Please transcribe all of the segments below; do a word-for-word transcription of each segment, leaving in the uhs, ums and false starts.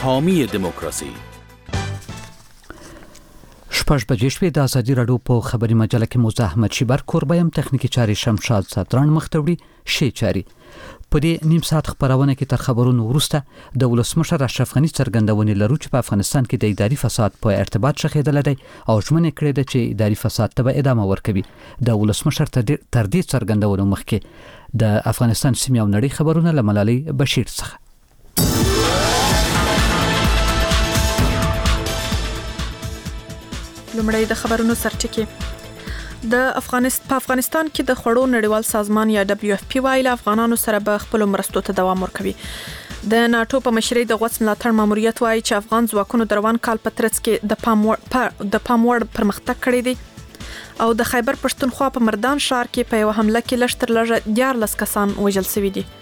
حامی دموکراسی. شپږ بجې شوې. د ازادي راډیو په خبري مجله کې موزه احمد شیبر کوربه یم. تخنیکی چارې شمشاد ساتران مخته وړي. شی چاري په دې نیم ساعت خبرونه کې تر خبرونو وروسته د ولسمشر اشرف غنی څرګندونې لرو چې په افغانستان کې د اداري فساد په ارتباط شخېدل دی او ژمنه کړې ده چې اداري فساد ته به ادامه ورکوي. د ولسمشر تر دې څرګندونو مخکې د افغانستان سیمې او نړۍ خبرونه له ملالۍ بشیر څخه. لومړی د خبرونو سرټکی. د افغانستان په افغانستان کې د خوړو نړیوال سازمان یا دبليو اف پی وايي افغانانو سره به خپل مرستو ته دوام ورکوي. د ناتو په مشرۍ د غوڅ ملاتړ ماموریت وايي چې افغان ځواکونو د روان کال په ترڅ کې د پاموړ د پاموړ پرمختګ کړی دی او د خیبر پښتونخوا په مردان ښار کې په یو حمله کې لږ تر لږه دیارلس کسان وژل شوي دي.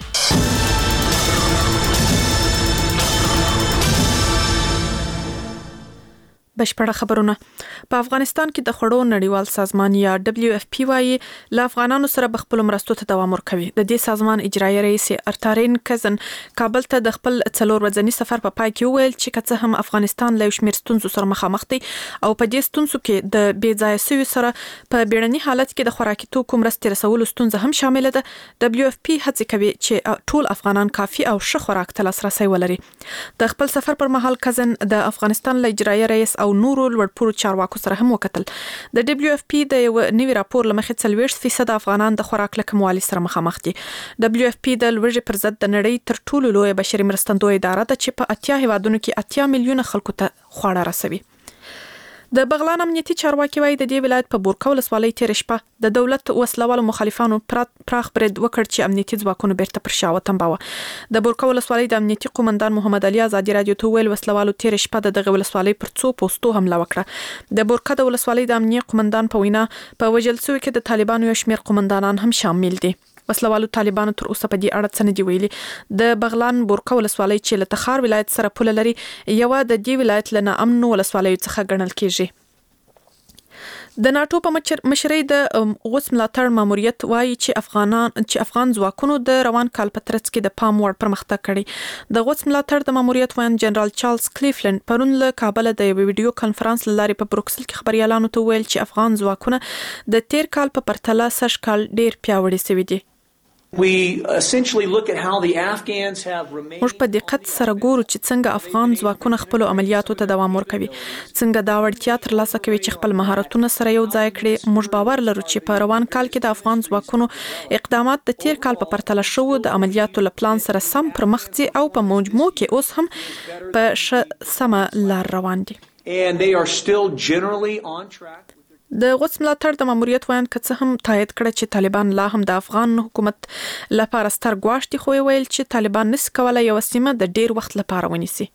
بشپړه خبرونه. په افغانستان کې د خوړو نړیوال سازمان یا دبليو اف پی وايي ل افغانانو سره بخپل مرستو ته دوام ورکوي. د دې سازمان اجرایی رئیس ارتارین کزن کابل ته د خپل څلور ورځنی سفر په پای کې وویل چې که هم افغانستان له شمیر ستونزو سره مخامخ دی او په دې ستونزو کې د بې ځای سوي سره په بیړني حالت کې د خوراکي توکو مرستې رسولو ستونزه هم شامل ده. دبليو اف پی هڅه کوي چې ټول افغانان کافي او ښه خوراک ته لاسرسي ولري. د خپل سفر پر مهال کزن د افغانستان له اجرایی رئیس او نورو لوړپوړو چارواکو سره هم وکتل. د دبليو اف پی د یو نوي راپور لمخې څلوېښت فیصد افغانان د خوراک له کموالي سره مخامخ دي. دبليو اف پی د لوږې پر ضد د نړۍ تر ټولو لوی بشري مرستندوی اداره ده چې په اتیا هیوادونو کې اتیا میلیونه خلکو ته خواړه رسوي. د بغلان امنیتي چارواکي وايي د دې ولایت په بورکا ولسوالۍ تیر شپه د دولت وسلوالو مخالفانو پراخ برید وکړ چې امنیتي ځواکونو بیرته پر شا وتمباوه. د بورکا ولسوالۍ د امنیتي قومندان محمد علي ازادي رادیو ته ویل وسلوالو تیر شپه د دغه ولسوالۍ پر څو پوسټو حمله وکړه. د بورکا د ولسوالۍ د امنیتي قومندان په وینا په وژل شوي کې د طالبانو یو شمېر قومندانان هم شامل دي. وسلوالو طالبانو تر اوسه په دې اړه څه نه دی ویلي. د بغلان بورکا ولسوالۍ چې له تخار ولایت سره پوله لري یو د دې ولایت له ناامن ولسوالیو څخه ګڼل کیږي. د ناتو په مشرۍ د غوڅ ملاتړ ماموریت وايي چې افغانان چې افغان ځواکونو د روان کال په ترڅ کې د پام وړ پرمختګ کړی. د غوڅ ملاتړ د ماموریت وایي جنرال چارلز کلیفلند پرون له کابل د یو ویډیو کانفرنس لارې په بروکسل کې خبريالانو ته ویل چې افغان ځواکونه د تیر کال په پرتله سږ کال ډیر پیاوړي شوي دي. We essentially look at how the Afghans have remained. موږ په دقت سره ګورو چې څنګه افغان ځواکونه خپل عملیاتو ته دوام ورکوي، څنګه دا وړتیا ترلاسه کوي چې خپل مهارتونه سره یو ځای کړي. موږ باور لرو چې په روان کال کې د افغان ځواکونو اقدامات د تیر کال په پرتله شو د عملیاتو له پلان سره سم پر مخ ځي او په مجموع کې اوس هم په سمه لار روان دي. And they are still generally on track. د غوڅ ملاتړ د ماموریت وایي که څه هم تایید کړه چې طالبان لا هم د افغان حکومت لپاره ستر ګواښ دي، خو ویل چې طالبان نس کولای یو سیمه د ډیر وخت لپاره ونیسي.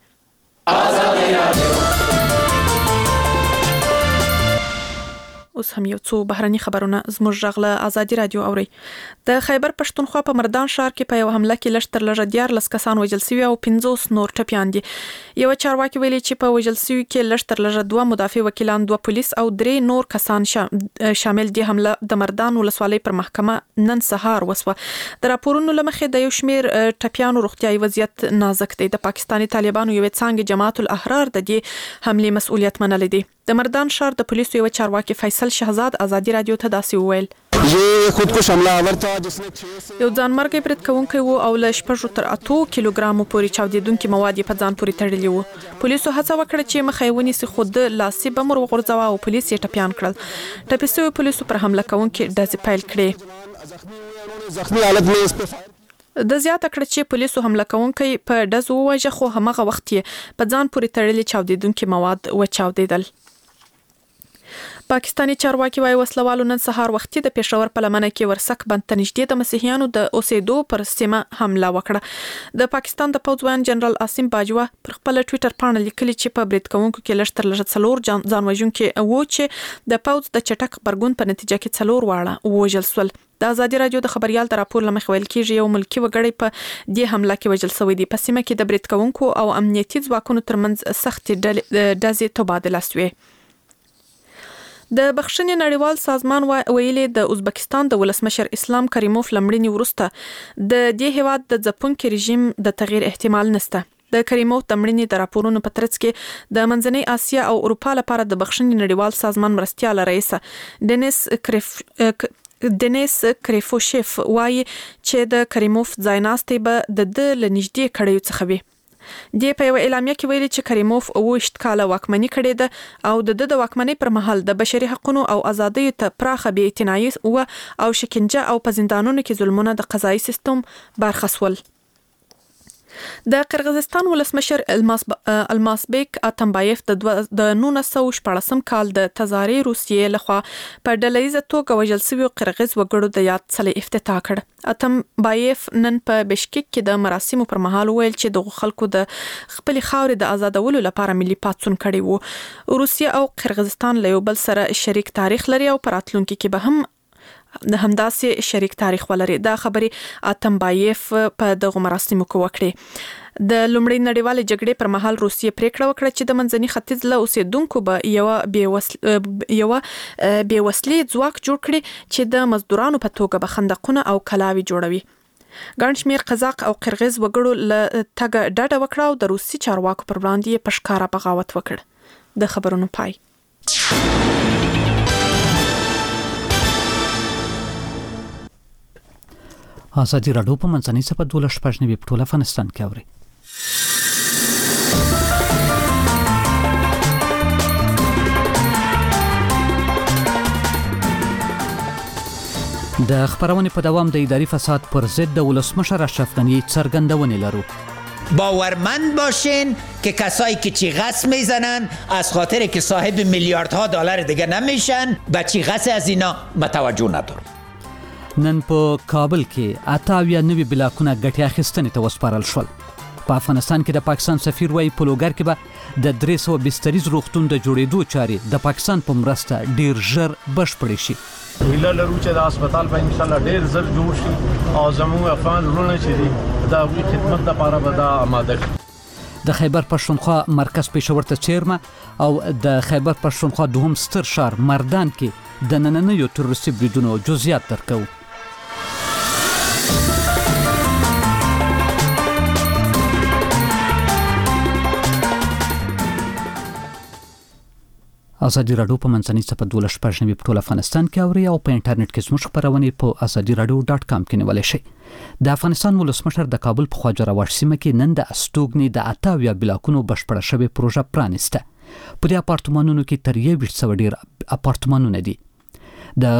اوس هم یو څو بهرني خبرونه زموږ ژغله ازادي رادیو اوري. د خیبر پښتونخوا په مردان ښار کې په یو حمله کې لږ تر لږه دیارلس کسان وژل شوي او پنځوس نور ټپیان دي. یو چارواکي ویلي چې په وژل شوي کې لږ تر لږه دوه مدافع وکیلان، دوه پولیس او درې نور کسان شامل دي. حمله د مردان ولسوالۍ پر محکمه نن سهار وسوه. د راپورونو لمخې د یو شمیر ټپیانو روغتیايي وضعیت نازک دی. د پاکستاني طالبانو یو څانګه جماعت الاحرار د دې حمله مسؤلیت منل دي. د مردان ښار د پولیسو یو چارواکي فیصل شهزاد ازادي رادیو ته داسې وویل: یہ خودکش حمله آور تھا جس نے یو ځانمرګي برید کوونکی وو او له شپږو تر اتو کیلوګرامو پورې چاودیدونکي مواد په ځان پورې تړلي وو. پولیسو هڅه وکړه چې مخه یې ونیسي، خو د لاسي بم ور وغورځاوه او پولیس یې ټپیان کړل. ټپي شوي پولیسو پر حمله کوونکي ډزې پیل کړې. زخمی حالت میں اس پہ د زیاته کړه چې پولیسو حمله کوونکی په ډز وواژه، خو همغه وخت یې په ځان پورې تړلي چاودیدونکي مواد وچاودیدل. پاکستاني چارواکي وايي وسلوالو نن سهار وختي د پېښور په لمنه کې ورسک بند ته نږدې د مسیحیانو د اوسېدو پر سیمه حمله وکړه. د پاکستان د پوځ وایي جنرال عاصم باجوه پر خپل ټوئیټر پاڼه لیکلي چې په برید کوونکو کې لږ تر لږه څلور ځان وژونکي وو چې د پوځ د چټک غبرګون په نتیجه کې څلور واړه ووژل شول. د ازادي رادیو د خبريال د راپور لمخې ویل کېږي یو ملکی وګړی په دې حمله کې وژل شوی دی. په سیمه کې د برید کوونکو او امنیتي ځواکونو ترمنځ سختې ډزې تبادله شوې. د بخښنې نړیوال سازمان ویلي د ازبکستان د ولسمشر اسلام کریموف لمړني وروسته د دې هیواد د ځپونکي رژیم د تغییر احتمال نشته. د کریموف د مړینې د راپورونو په ترڅ کې د منځنۍ اسیا او اروپا لپاره د بخښنې نړیوال سازمان مرستیال رئیس ډینیس کریف دنیس کریفوشیف وایي چې د کریموف ځایناستې به د د لنږدې کړیو څخه وي. د په یو اعلامیه کې ویلي چې کریموف اوویشت کاله واکمني کړې ده او د د واکمنۍ پر مهال د بشري حقوقو او ازادۍ ته پراخه بې اعتنایي او شکنجه او په زندانونو کې ظلمونه د قضایي سیستم برخصول. د قرغیزستان ولسمشر الماسبیک اتمبایف د نولس سوه شپاړسم کال د تزاري روسیې لخوا په ډلهییزه توګه وژل شوي قرغیز وګړو د یاد څلي افتتاح کړ. اتمبایف نن په بشکک کې د مراسمو پر مهال ویل چې د خلکو د خپل خاورې د آزادولو لپاره ملي پاڅون کړی وو. روسیه او قرغیزستان له یو بل سره شریک تاریخ لري او په راتلونکي کې به هم د همداسې شریک تاریخ ولري. دا خبرې اتمبایف په دغه مراسمو کې وکړې. د لومړۍ نړیوالې جګړې پر مهال روسیې پریکړه وکړه چې د منځني ختیځ له اوسیدونکو به یو یو بې وسلې ځواک جوړ کړي چې د مزدورانو په توګه به خندقونه او کلاوي جوړوي. ګڼ شمېر قزاق او قرغیز وګړو له تګه ډډه وکړه او د روسي چارواکو پر وړاندې یې په ښکاره بغاوت وکړ. د خبرونو پای. ازادي راډیو په منځنۍ سپه دولس شپږ نوي په ټول افغانستان کې اوري. د خبرونې په دوام د اداري فساد پر ضد د ولسمشر اشرف غنی څرګندونې لرو. باورمند باشین که کسایی که چیغس میزنن از خاطر که صاحب میلیاردها دلار دیگه نمیشن به چیغس از اینا متوجه ندارن. نن په کابل کې اتاویا نوي بلاکونه ګټې اخیستنې ته وسپارل شول. په افغانستان کې د پاکستان سفیر وایي په لوګر کې به د درې سوه بستریز روغتون د جوړېدو چارې د پاکستان په مرسته ډیر ژر بشپړې شي. هیله لرو چې د هسپتال په ان شاء الله ډیر ژر جوړ شي او زموږ افغان ورونه چې دي د هغوی خدمت لپاره به دا آماده کړي. د خیبر پښتونخوا مرکز پېښور ته څیرمه او د خیبر پښتونخوا دوهم ستر ښار مردان کې د نننیو تروریستي بریدونو جزئیات درکوو. ازادي راډیو په منځنۍ سپه دولس شپږ نوي په ټول افغانستان کې اوري او په انټرنیټ کې زموږ خبرونه په ازادي راډیو ډاټ کام کې نیولای شئ. د افغانستان ولسمشر د کابل په خواجه راوړ سیمه کې نن د استوګنې د اتاویا بلاکونو بشپړه شوې پروژه پرانیسته. په دې اپارتمانونو کې تر یویشت سوه ډیر اپارتمانونه دي. د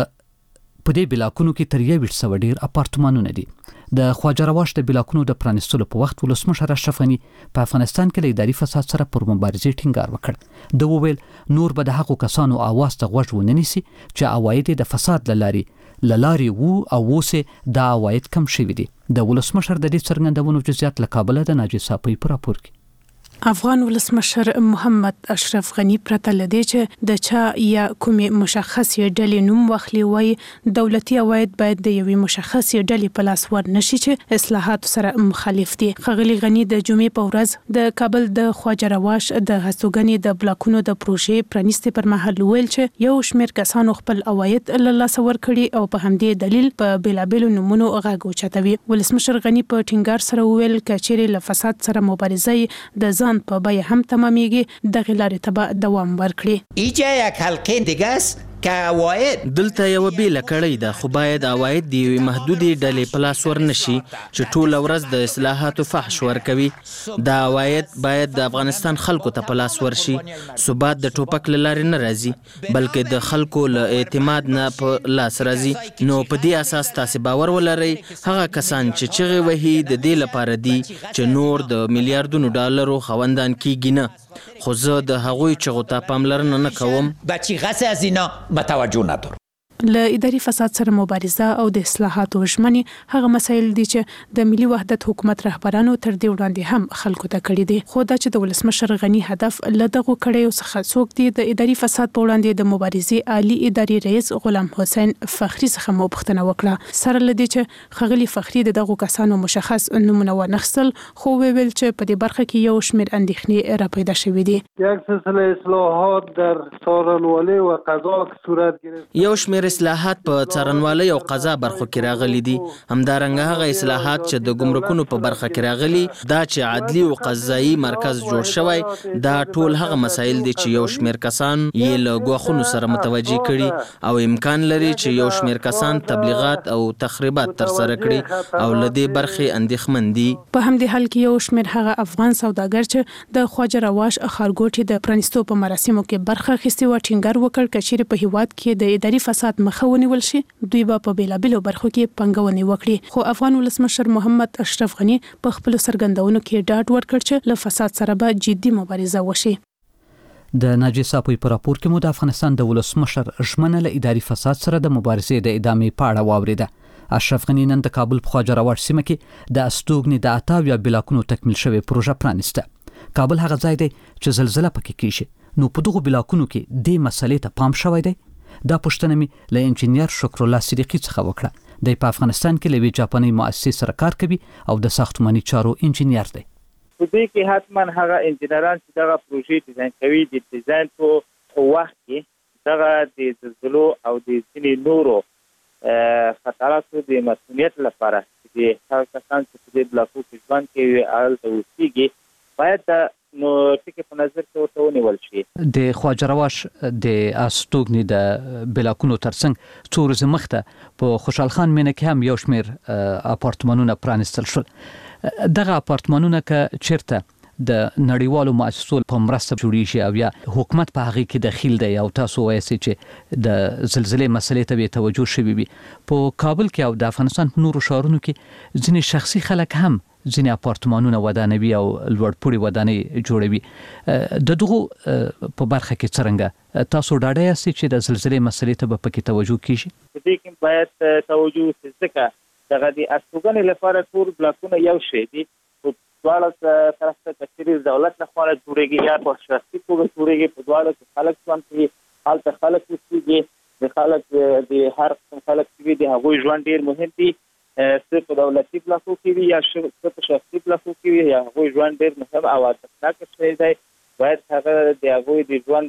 په دې بلاکونو کې تر یویشت سوه ډیر اپارتمانونه دي. د خواجه راوړ د بلاکونو د پرانیستلو په وخت ولسمشر اشرف غنی په افغانستان کې له اداري فساد سره پر مبارزې ټینګار وکړ. د وویل نور به د هغو کسانو आवाज ته غوږ ونه نیسي چې عواید د فساد لاري لاري وو او وسه د عواید کم شوي دي. د ولسمشر د دې څرګندونو جزئیات له کابل د ناجی صافی پر راپور کې. افغان ولسمشر محمد اشرف غنی پرته لدی چې د چا یا کومې مشخصې ډلې نوم واخلي وای دولتي عواید باید د یوې مشخصې ډلې په لاس ور نشي چې اصلاحات سره مخالف دي. خغلی غنی د جمعې په ورځ د کابل د خواجه راواش د هستوګنې د بلاکونو د پروژې پرانیستې پر مهال ویل چې یو شمېر کسانو خپل عواید له لاسه ورکړي او په همدې دلیل په بیلابیلو نومونو غږ اوچتوي. ولسمشر غنی په ټینګار سره ویل کچېرې له فساد سره مبارزه د ځان په بیه هم تمامیږي د غلارې تبع دوام ورکړي. ایجا یک حلقه دیگه است که عواید دلته یو بیل کړی ده خو باید عواید دی محدودي ډلې په لاس ورنشي چې ټول ورځ د اصلاحاتو فحش ورکوي. دا عواید باید د افغانستان خلکو ته په لاس ورشي. ثبات د ټوپک لارې نه راځي بلکې د خلکو له اعتماد نه په لاس راځي. نو په دې اساس تاسو باور ولرئ هغه کسان چې چغې وهي د دې لپاره دي چې نور د میلیارډونو ډالرو خوندان کیږي نه. خو زه د هغوی چغو ته پاملرنه نه کوم. بچی غس از اینا متوجه ندارم. له اداري فساد سره مبارزه او د اصلاحاتو ژمنې هغه مسایل دي چې د ملي وحدت حکومت رهبرانو تر دې وړاندې هم خلکو ته کړي دي. خو دا چې د ولسمشر غنی هدف له دغه کړیو څخه څوک دي د اداري فساد په وړاندې د مبارزې عالی اداري رئیس غلام حسین فخری څخه مو پوښتنه وکړه. سره لدی چې خغلی فخری د دغه کسانو مشخص نمونه ونخصل خو ویل چې په دې برخه کې یو شمېر اندېښنې را پیدا شوې دي. یک سلسله اصلاحات در څارنوالي و قضا صورت گرفت. یو شمېر ډیر اصلاحات په څارنوالۍ او قضا برخو کې راغلي دي. همدارنګه هغه اصلاحات چې د ګمرکونو په برخه کې راغلي دا چې عدلي او قضایي مرکز جوړ شوی دا ټول هغه مسایل دي چې یو شمېر کسان یې له ګواښونو سره متوجي کړي او امکان لري چې یو شمېر کسان تبلیغات او تخریبات ترسره کړي او له دې برخې اندېښمن دي. په همدې حال کې یو شمېر هغه افغان سوداګر چې د خواجه رواش ښارګوټي د پرانیستو په مراسمو کې برخه اخیستې و ټینګار وکړ چې چیرې په هیواد کې د اداري فساد مخه ونیول شي دوی به په بیلابیلو برخو کې پنګونې وکړي. خو افغان ولسمشر محمد اشرف غنی په خپل سرګندونو کې ډاډ ورکړ چې له فساد سره به جدي مبارزه وشي. د ناجی صاحب په راپور کې مو د افغانستان د ولسمشر ژمنه له اداري فساد سره د مبارزې د ادامې په اړه واوریده. اشرف غنی نن د کابل په خواجه رواش سیمه کې د استوګنې د اتاویا بلاکونو تکمیل شوی پروژه پرانیسته. کابل هغه ځای دی چې زلزلہ پکې کیږي. نو په دغه بلاکونو کې د مسلې ته پام شوی دی. دا پوښتنه مې له انجینیر شکر الله صدیقی څخه وکړه. د په افغانستان کې لوي جاپاني مؤسسې سره کار کوي او د ساختماني چارو انجینیر دی. په دې کې حتما هغه انجینران چې دغه پروژې ډیزاین کوي د ډیزاین په وخت کې دغه د زلزلو او د ځینې نورو خطراتو د مسؤلیت لپاره چې هغه کسان چې په دې بلاکو کې ژوند کوي هلته اوسېږي باید نو ټکي په نظر کې ورته ونیول شي. د خواجه رواش د استوګنې د بلاکونو ترڅنګ څو ورځې مخته په خوشحال خان مینه کې هم یو شمېر اپارتمانونه پرانیستل شول. دغه اپارتمانونه که چیرته د نړیوالو مؤسسو په مرسته جوړیږي او یا حکومت په هغه کې دخیل دی او تاسو وایي چې د زلزلې مسلې ته به توجه شوي وي په کابل کې او د افغانستان په نورو ښارونو کې ځینې شخصي خلک هم ځینې اپارتمانونه ودانوي او لوړپوړي ودانۍ جوړوي. د دغو په برخه کې څرنګه تاسو ډاډه یاست چې د زلزلې مسلې ته به پکې توجه کیږي؟ په دې کې باید توجه وشي ځکه دغه د استوګنې لپاره ټول بلاکونه یو شی دي. دواړه طرف ته کچېرې دولت لخوا جوړېږي یا په شخصي توګه جوړېږي. په دواړه کې خلک ژوند کوي هلته خلک اوسېږي. د خلک د هر قسم خلک چې د هغوی ژوند ډېر مهم دی څه په دولتي بلاکو کې وي یا څه په شخصي بلاکو کې وي یا هغوی ژوند ډېر مهم او ارزښتناکه شی دی. باید هغه د هغوی د ژوند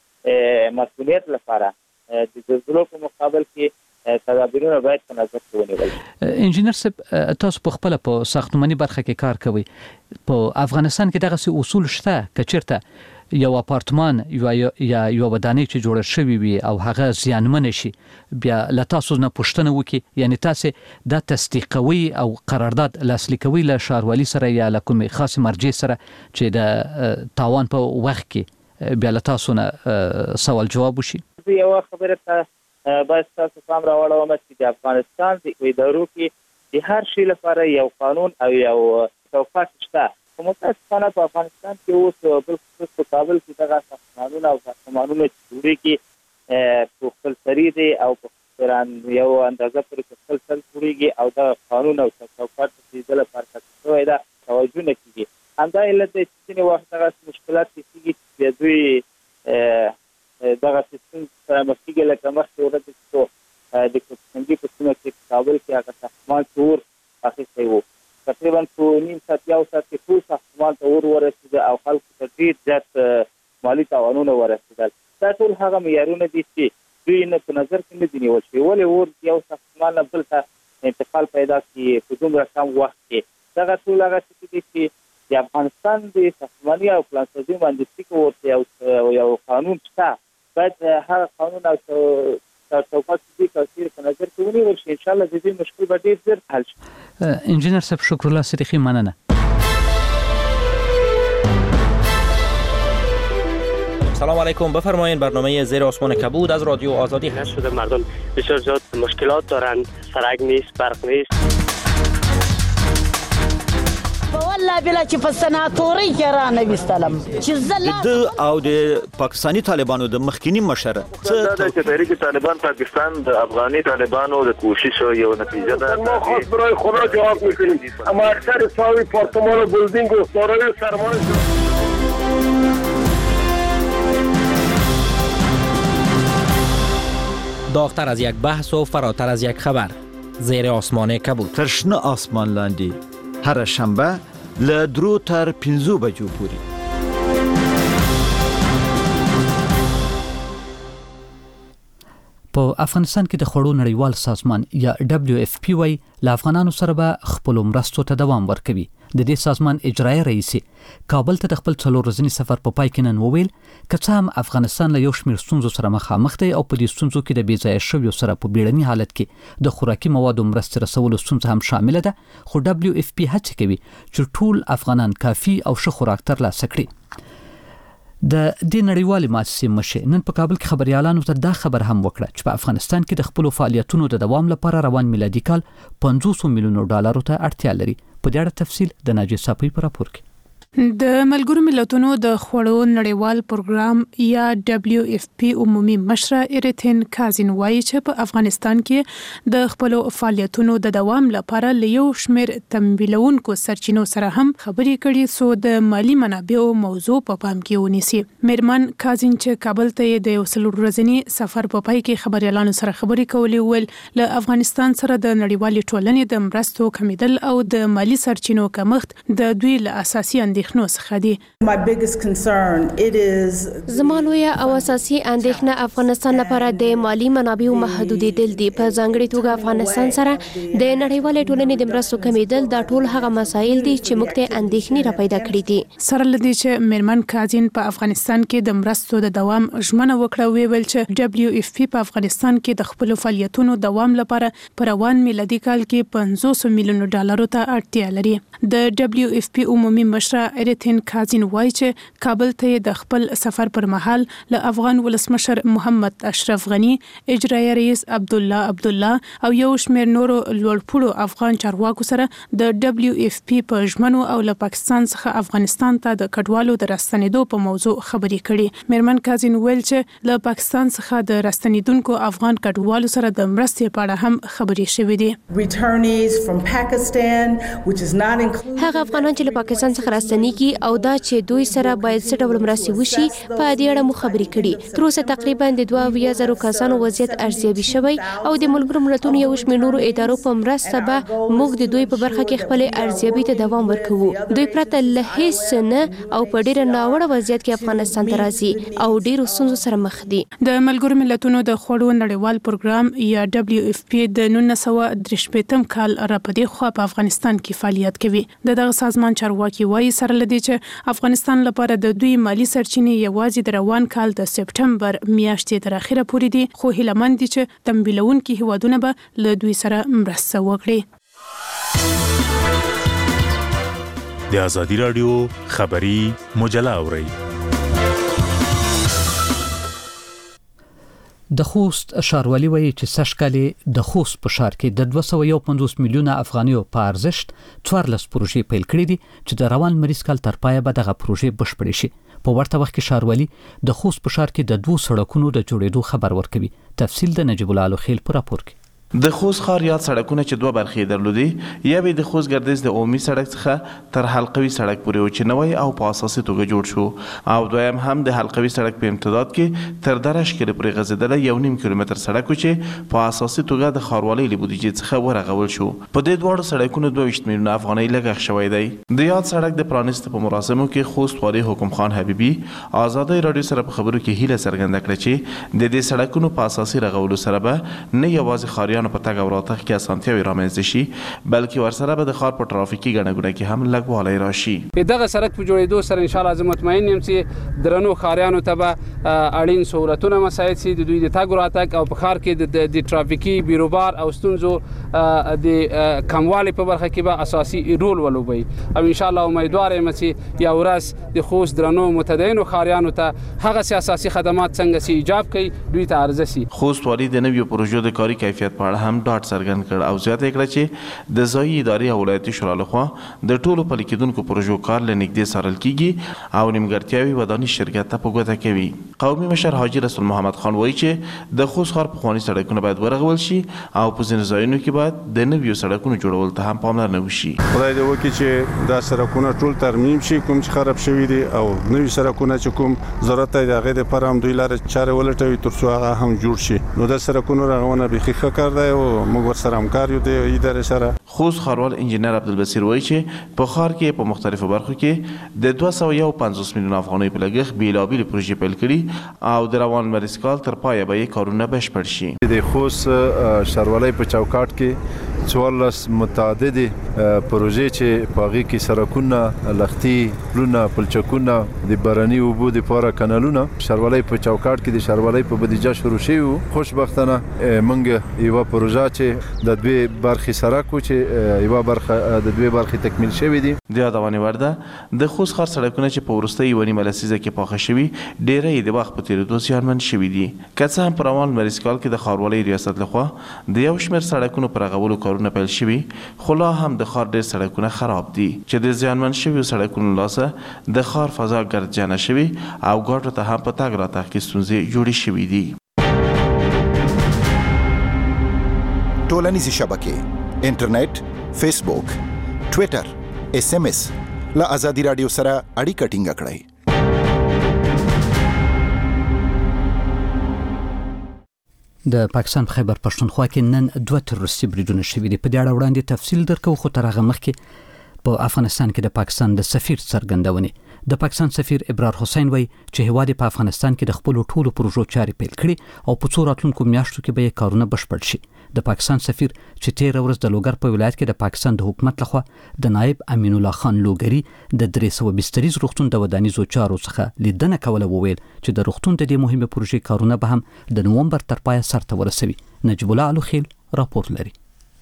د مسؤلیت لپاره د زلزلو په مقابل کې تدابیرونه باید په نظر کې ونیول شي. انجینر صاحب تاسو په خپله په ساختماني برخه کې کار کوئ. په افغانستان کې دغسې اصول شته که چیرته یو اپارتمان یا یو ودانۍ چې جوړه شوې وي او هغه زیانمنه شي بیا له تاسو نه پوښتنه وکړي یعنی تاسې دا تصدیقوي او قرارداد لاسلیک کوي له ښاروالي سره یا له کومې خاصې مرجع سره چې د تاوان په وخت کې بیا له تاسو نه سوال جواب وشي؟ یوه خبره ته باید تاسو پام راوړوم چې د افغانستان د ادارو کې د هر شي لپاره یو قانون او یو چوکاټ شته. په متاسفانه په افغانستان کې اوس بالخصوص په کابل کې دغه ساختمانونه او ساختمانونه چې جوړېږي په خپل سري دي او په یو اندازه پورې خپل سر جوړېږي او د قانون او چوکاټ د دې لپاره کار شوی ده توجه نه کېږي. همدا علت دی چې ځینې وخت دغه مشکلات کېږي چې دوی دغه سیستم سره مخ کېږي لکه مخکې ورځ چې د کوچنګي په سیمه کې په کابل کې هغه ساختمان چې اور اخیستی و تقریبا په نیم ساعت یو ساعت کې ټول ساختمان ته اور ورسېده او خلکو ته ډېر زیات مالي تاوانونه ورسېدل. دا ټول هغه معیارونه دي چې دوی نه په نظر کې نه دي نیول شوي. ولې اور یو ساختمان نه بل ته انتقال پیدا کړي په دومره کم وخت کې؟ دغه ټول هغه څه دي چې د افغانستان د ساختماني او پلانسازي مهندسي کې ورته یو قانون شته. باید هغه قانون او چوکاټ دي چې په نظر کې ونیول شي. انشاءالله د دې مشکل به ډېر ژر حل شي. انجینر صاحب شکر الله صدیقی مننه. سلام علیکم. بفرمایید برنامه زیر آسمان کبود از رادیو آزادی هست. شده مردم بسیار زیاد مشکلات دارند. سرک نیست، برق نیست. والله بلا چې په سناتوري کې را نه وستلم چې زلا د او د پاکستانی طالبانو د مخکینی مشره څه د تحریک طالبان پاکستان د افغاني طالبانو د کوشش یو نتیجه ده. ما خاص برای خدا جواب میکنیم اما اکثر صاحب پارتمان و بلدینگ و سارای سرمایه داغتر از یک بحث و فراتر از یک خبر. زیر آسمان کبود. ترشنه آسمان لاندی هر شنبه له درو تر پنځو بجو پورې. په افغانستان کې د خوړو نړیوال سازمان یا دبليو اف پی وايي له افغانانو سره به خپل مرستو ته دوام ورکوي. د دې سازمان اجرایي رئیس کابل ته د خپل څلور ورځني سفر په پای کې نن وویل که څه هم افغانستان له یو شمېر ستونزو سره مخامخ دی او په دې ستونزو کې د بې ځایه شویو سره په بیړني حالت کې د خوراکي موادو مرستې رسولو ستونزه هم شامله ده، خو دبليو اف پی هڅه کوي چې ټول افغانان کافي او ښه خوراک ترلاسه کړي. د دې نړیوالې مؤسسې مشر نن په کابل کې خبريالانو ته دا خبر هم وکړه چې په افغانستان کې د خپل فعالیتونو د دوام لپاره روان میلادي کال پنځوس میلیونو ډالرو ته اړتیا لري. په دې اړه تفصیل د ناجی صافی په راپور کې. د ملګرو ملتونو د خوړو نړیوال پروګرام یا دبليو اف پی عمومي مشره ایریتین کازین وایي چې په افغانستان کې د خپل فعالیتونو د دوام لپاره له یو شمېر تمویلونکو سرچینو سره هم خبرې کړي سو د مالی منابعو موضوع په پام کې ونیسي. میرمن کازین چې کابل ته د یو څلور ورځني سفر په پای کې خبريالانو سره خبرې کولې ول له افغانستان سره د نړیوالې ټولنې د مرستو کمیدل او د مالی سرچینو کمښت د دوی له اساسي My biggest concern it is زما لویه او اساسي اندېښنه افغانستان لپاره د مالی منابعو محدودیدل دي. په ځانګړي توګه افغانستان سره د نړیوالې ټولنې د مرستو کمیدل دا ټول هغه مسایل دي چې موږ ته اندېښنې را پیدا کړې دي. سره لدی چې میرمن کازین په افغانستان کې د مرستو د دوام ژمنه وکړه ویل چې دبليو اف پی په افغانستان کې د خپل فعالیتونو دوام لپاره په روان میلادي کال کې پنځوس میلیونو ډالرو ته اړتیا لري. د دبليو اف پی عمومي مشره ایریتین کازین وایي چې کابل ته د خپل سفر پر مهال له افغان ولسمشر محمد اشرف غنی، اجرایي رئیس عبد الله عبد الله او یو شمېر نورو لوړپوړو افغان چارواکو سره د دبليو اف پی په ژمنو او له پاکستان څخه افغانستان ته د کډوالو د راستنېدو په موضوع خبرې کړي. میرمن کازین ویل چې له پاکستان څخه د راستنېدونکو افغان کډوالو سره د مرستې په اړه هم خبرې شوې دي. Returnees from Pakistan which is not included هغه افغانان چې له پاکستان څخه راستنېږي او دا چې دوی سره باید څه ډول مرستې وشي په دې اړه مو خبرې کړي. تر اوسه تقریبا د دوه اویا زرو کسانو وضعیت ارزیابي شوی او د ملګرو ملتونو یو شمېر نورو ادارو په مرسته به موږ د دوی په برخه کې خپل ارزیابي ته دوام ورکوو. دوی پرته له هیڅ نه او په ډیره ناوړه وضعیت کې افغانستان ته راځي او ډیرو ستونزو سره مخ دي. د ملګرو ملتونو د خوړو نړیوال پروګرام یا دبليو اف پی د نولس سوه درې شپېتم کال راپدې خو په افغانستان کې فعالیت کوي. دغه سازمان چارواکي وایي سره لدی چې افغانستان لپاره د دوی مالی سرچینې یوازې د روان کال د سپټمبر میاشتې تر اخره پورې دي، خو هیله مند دي چې تمویلونکي هیوادونه به له دوی سره مرسته وکړي. د ازادي رادیو خبری مجله اورئ. د خوست ښاروالي وایي چې سږکال د خوست په ښار کې د دوه سوه یو پنځوس میلیونه افغانیو په ارزښت څوارلس پروژې پیل کړې دي چې د روان مریض کال تر پایه به دغه پروژې بشپړې شي. په ورته وخت کې ښاروالي د خوست په ښار کې د دوه سړکونو د جوړېدو خبر ورکوي. تفصیل د نجیب الله الخیل په راپور کې. د خوست ښار یاد سړکونه چې دوه برخې درلودي، یا به د خوست ګردیز د عمومي سړک څخه تر حلقوي سړک پورې و چې نوی او په اساسي توګه جوړ شو، او دویم هم د حلقوي سړک په امتداد کې تر درش کې پرې غځېدلی یو نیم کیلومتر سړک و چې په اساسي توګه د ښاروالۍ له بودیجې څخه ورغول شو. په دې دواړو سړکونو دوه ویشت میلیونه افغانۍ لګښت شوی دی. د یاد سړک د پرانیستو په مراسمو کې خوست والي حکم خان حبیبي آزادۍ راډیو سره په خبرو کې هیله څرګنده کړه چې د دې سړکونو په اساسي رغولو سره به نه یوازې ښاریانو په تګ او راتګ کې اسانتیاوې رامنځته شي، بلکې ورسره به د ښار په ټرافیکي ګڼه ګوڼه کې هم لږوالی راشي. په دغه سړک په جوړېدو سره ان شاء الله زه مطمئن یم چې درنو ښاریانو ته به اړین سهولتونه مساعد شي، د دوی د تګ راتګ او په ښار کې د ټرافیکي بیروبار او ستونزو د کموالي په برخه کې به اساسي رول ولوبوي. او ان شاء الله امیدوار یم چې یو ورځ د خوست درنو متدینو ښاریانو ته هغه اساسي خدمات څنګه سي ایجاب کوي دوی ته ارزه شي. خوست والي د نویو پروژو د کاري کیفیت په اړه هم ډاډ څرګند کړ او زیاته کړه چې د ځایي ادارې او ولایتي شورا لخوا د ټولو پلي کېدونکو پروژو کار له نږدې څارل کیږي او نیمګړتیاوې وداني شرکت ته په ګوته کوي. قومي مشر حاجي رسول محمد خان وایي چې د خوست ښار پخواني سړکونه باید ورغول شي او په ځینو ځایونو کې باید د نویو سړکونو جوړول ته هم پاملرنه وشي. خدای دې وکړي چې دا سړکونه ټول ترمیم شي کوم چې خراب شوي دي او نوي سړکونه چې کوم ضرورت دی د هغې دپاره هم دوی لارې چارې ولټوي تر څو هغه هم جوړ شي. نو د سړکونو رغونه بیخي ښه کار دی او موږ ورسره همکار یو د ادارې سره. خوست ښاروال انجینر عبدالبصیر وایي چې په ښار کې په مختلفو برخو کې د دوه سوه یو پنځوس میلیون افغانیو په لګښت بېلابېلې پروژې پیل کړي او د روان لمریز کال تر پایه به یې کارونه بشپړ شي. د خوست ښاروالۍ په چوکاټ کې څوارلس متعددې پروژې چې په هغې کې سړکونه، لښتي، پلونه، پلچکونه، د باراني اوبو دپاره کانالونه ښاروالۍ په چوکاټ کې د ښاروالۍ په بودیجه شروع شوي وو. خوشبختانه موږ یوه پروژه چې د دوې برخې سړک و چې یوه برخه د دوې برخې تکمیل شوي دي. د یادونې وړ ده د خوست ښار سړکونه چې په وروستۍ یوه نیمه لسیزه کې پاخه شوي ډېری یې د وخت په تېرېدو زیانمن شوي دي. که څه هم په روان لمریز کال کې د ښاروالۍ ریاست لخوا د یو شمېر سړکونو په رغولو کارونه پیل شوي، خو لا هم د ښار ډېر سړکونه خراب دي چې د زیانمن شویو سړکونو لاسه د ښار فضا ګردجنه شوي او ګاټو ته هم په تګ راتګ کې ستونزې جوړې شوي دي. ټولنیزې شبکې، انټرنیټ، فیسبوک، ټویټر، اس ام اس له ازادي راډیو سره اړیکه ټینګه کړئ. د پاکستان په خیبر پښتونخوا کې نن دوه تروریستي بریدونه شوي دي. په دې اړه وړاندې تفصیل درکو، خو تر هغه مخکې په افغانستان کې د پاکستان د سفیر څرګندونې. د پاکستان سفیر ابرار حسین وایي چې هیواد په افغانستان کې د خپل ټولو پروژو چارې پیل کړي او په څو راتلونکو میاشتو کې به یې کارونه بشپړ شي. د پاکستان سفیر چې تیر ورځ د لوګر په ولایت کې د پاکستان د حکومت لخوا د نائب امین الله خان لوګری د درې سوه بستریز روغتون د ودانیزو چارو څخه لیدنه کوله، وویل چې د روغتون د دې مهمه پروژې کارونه به هم د نومبر تر پایه سرته ورسوي. نجیب الله الوخیل راپور لري.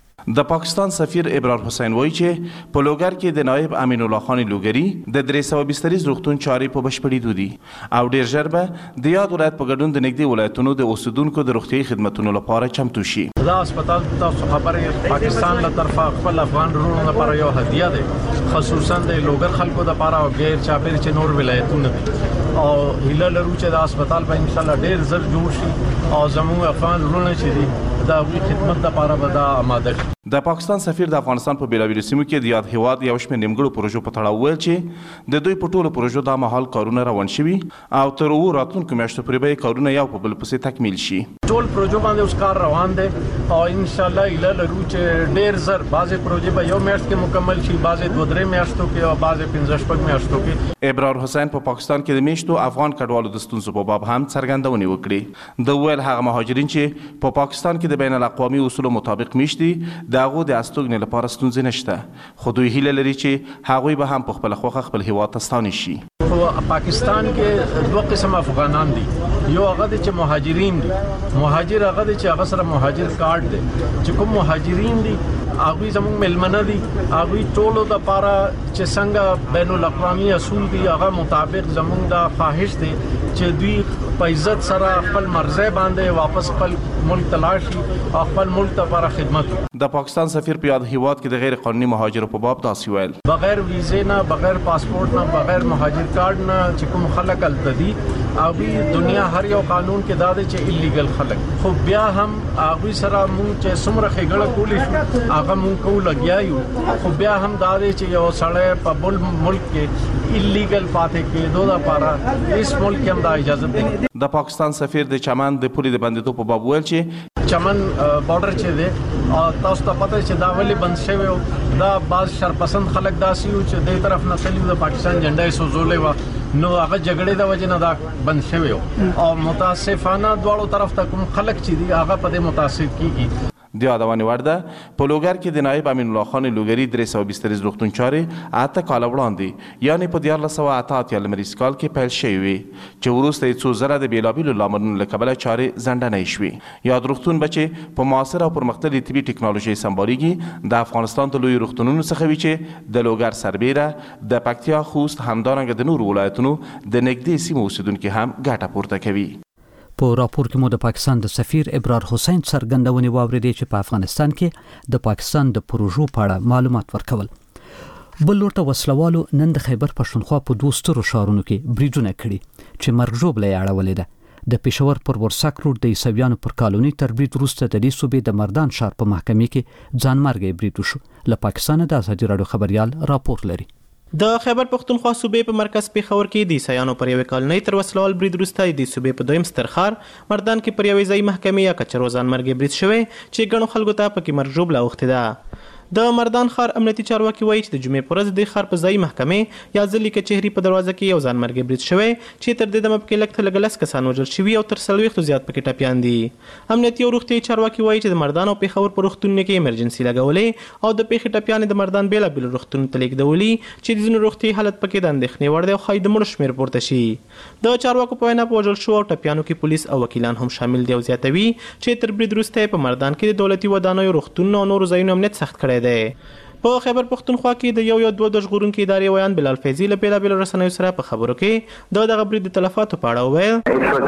د پاکستان سفیر ابرار حسین وایي چې په لوګر کې د نائب امین الله خان لوګری د درې سوه بستریز روغتون چارې په بشپړېدو دي او ډېر ژر به د یاد ولایت په ګډون د نږدې ولایتونو د اوسیدونکو د روغتیایي خدمتونو لپاره چمتو شي. دا هسپتال تاسو خبرې پاکستان له طرفه خپل افغان وروڼو لپاره یو هدیه ده، خصوصا د لوګر خلکو لپاره او غیر چاپیر چې نور ولایتونه دي او هیله لرو چې دا هسپتال به ان شاء الله ډېر زر جوړ شي او زموږ افغان وروڼه چې دي دا وی خدمت لپاره به دا آماده شي. د پاکستان سفیر د افغانستان په بیلابیلو سیمو کې د یاد هیواد یو شمېر نیمګړو پروژو په تړاو ویل چې د دوی په ټولو پروژو دا مهال کارونه روان شوي او تر اوو راتلونکو میاشتو پورې به کارونه یو په بل پسې تکمیل شي. ټول پروژو باندې اوس کار روان دی او ان شاء الله ایله لرو چې ډېر زر بعضې پروژې به یو میاشت کې مکمل شي، بعضې دوه درې میاشتو کې او بعضې پنځه شپږ میاشتو کې. ابرار حسین په پاکستان کې د میشتو افغان کډوالو د ستونزو په باب هم څرګندونې وکړي. د ویل هغه مهاجرین چې په پاکستان کې د بین الاقوامي اصولو مطابق میشتي د هغو د استوګنې لپاره ستونزې نشته، خو دوی هیله لري چې هغوی به هم په خپل خوښه خپل هیواد ته ستانه شي. خو پاکستان کې دوه قسم افغانان دي، یو هغه دي چې مهاجرین دي، مهاجر هغه دي چې هغه سره مهاجر کارت دی، چې کوم مهاجرین دي هغوی زموږ میلمنه دي، هغوی ټولو دپاره چې څنګه بین الاقوامي اصول دي هغه مطابق زموږ دا خواهش دی چې دوی په عزت سره خپل مرزه باندې واپس خپل ملک ته لاړ شي او خپل ملک ته لپاره خدمت وکړي. د پاکستان سفیر په یاد هیواد کې د غیر قانوني مهاجرو په باب داسې ویل: بغیر ویزې نه، بغیر پاسپورت نه، بغیر مهاجر کارت نه چې کوم خلک هلته دي هغوی دنیا هر یو قانون کې دا دی چې ایلیګل خلک، خو بیا هم هغوی سره مونږ چې څومره ښېګڼه کولی شو هغه مونږ کوو لګیا یو، خو بیا هم دا دی چې یو سړی په بل ملک کې ایلیګل پاتې کېدو دپاره هېڅ ملک کې هم دا اجازه دی. د پاکستان سفیر د چمن د پولې د بندېدو په باب ویل چې چمن بارډر چې دی تاسو ته پته چې دا ولې بند شوی و، دا بعض شرپسند خلک داسې وو چې دې طرف نه تللي د پاکستان جنډه یې سوځولی وه، نو هغه جګړې د وجې نه دا بند شوی و او متاسفانه دواړو طرف ته کوم خلک چې دي هغه په دې متاثر کیږي. د یادونې وړ ده په لوګر کې د نائب امین الله خان لوګری درې سوه بستریز روغتون چارې اته کاله وړاندې یعنې په دیارلس سوه اته اتیا لمریز کال کې پیل شوې وې چې وروسته یې څو زره د بېلابېلو لاملونو له کبله چارې ځنډنۍ شوې. یاد روغتون به چې په معاصره او پرمختللې طبي ټکنالوژۍ سمبالیږي د افغانستان د لویو روغتونونو څخه وي چې د لوګر سربیره، د پکتیا، خوست، همدارنګه د نورو ولایتونو د نږدې سیمو اوسیدونکي هم ګټه پورته کوي. په راپور کې مو د پاکستان د سفیر ابرار حسین څرګندونې واورېدې چې په افغانستان کې د پاکستان د پروژو په اړه معلومات ورکول. بل لور ته وسلوالو نن د خیبر پښتونخوا په دوه سترو ښارونو کې بریدونه کړي چې مرګ ژوبله یې اړولې ده. د پېښور پر ورسک روډ د عیسویانو پر کالوني تر برید وروسته د دې صوبې د مردان ښار په محکمې کې ځانمرګی برید وشو. له پاکستانه د ازادي راډیو خبریال راپور لري. د خیبر پښتونخوا صوبې په مرکز پېښور کې د عیسایانو پر یوې کالونۍ تر وسلوال برید وروسته د صوبې په دویم ستر ښار مردان کې پر یوې ځایي محکمې یا کچرو ځانمرګی برید شوی چې ګڼو خلکو ته پکې مرګ ژوبله اوښتې ده. د مردان ښار امنیتي چارواکي وایي چې د جمعې په ورځ د ښار په ځایي محکمې یا ضلعي کچهري په دروازه کې یو ځانمرګي برید شوی چې تر دې دمه پکې لږ تر لږه لس کسان وژل شوي او تر څلوېښتو زیات پکې ټپیان دي. امنیتي او روغتیایي چارواکي وایي چې د مردان او پېښور په روغتونونو کې ایمرجنسي لګولې او د پېښې ټپیانې د مردان بېلابېلو روغتونونو ته لېږدولي چې د ځینو روغتیایي حالت پکې د اندېښنې وړ دی او ښایي د مړو شمېر پورته شي. د چارواکو په وینا په وژل شوو او ټپیانو کې پولیس او وکیلان هم شامل دي او زیاتوي چې تر برید وروسته په مردان کې د دولتي ودانیو روغتونونو او نورو ځایونو امنیت سخت کړی دی. په خیبر پښتونخوا کې د یو یا دوه د ژغورونکي ادارې ویان بلال فیضي له بېلابېلو رسنیو سره په خبرو کې د دغه برید د تلفاتو په اړه وویل.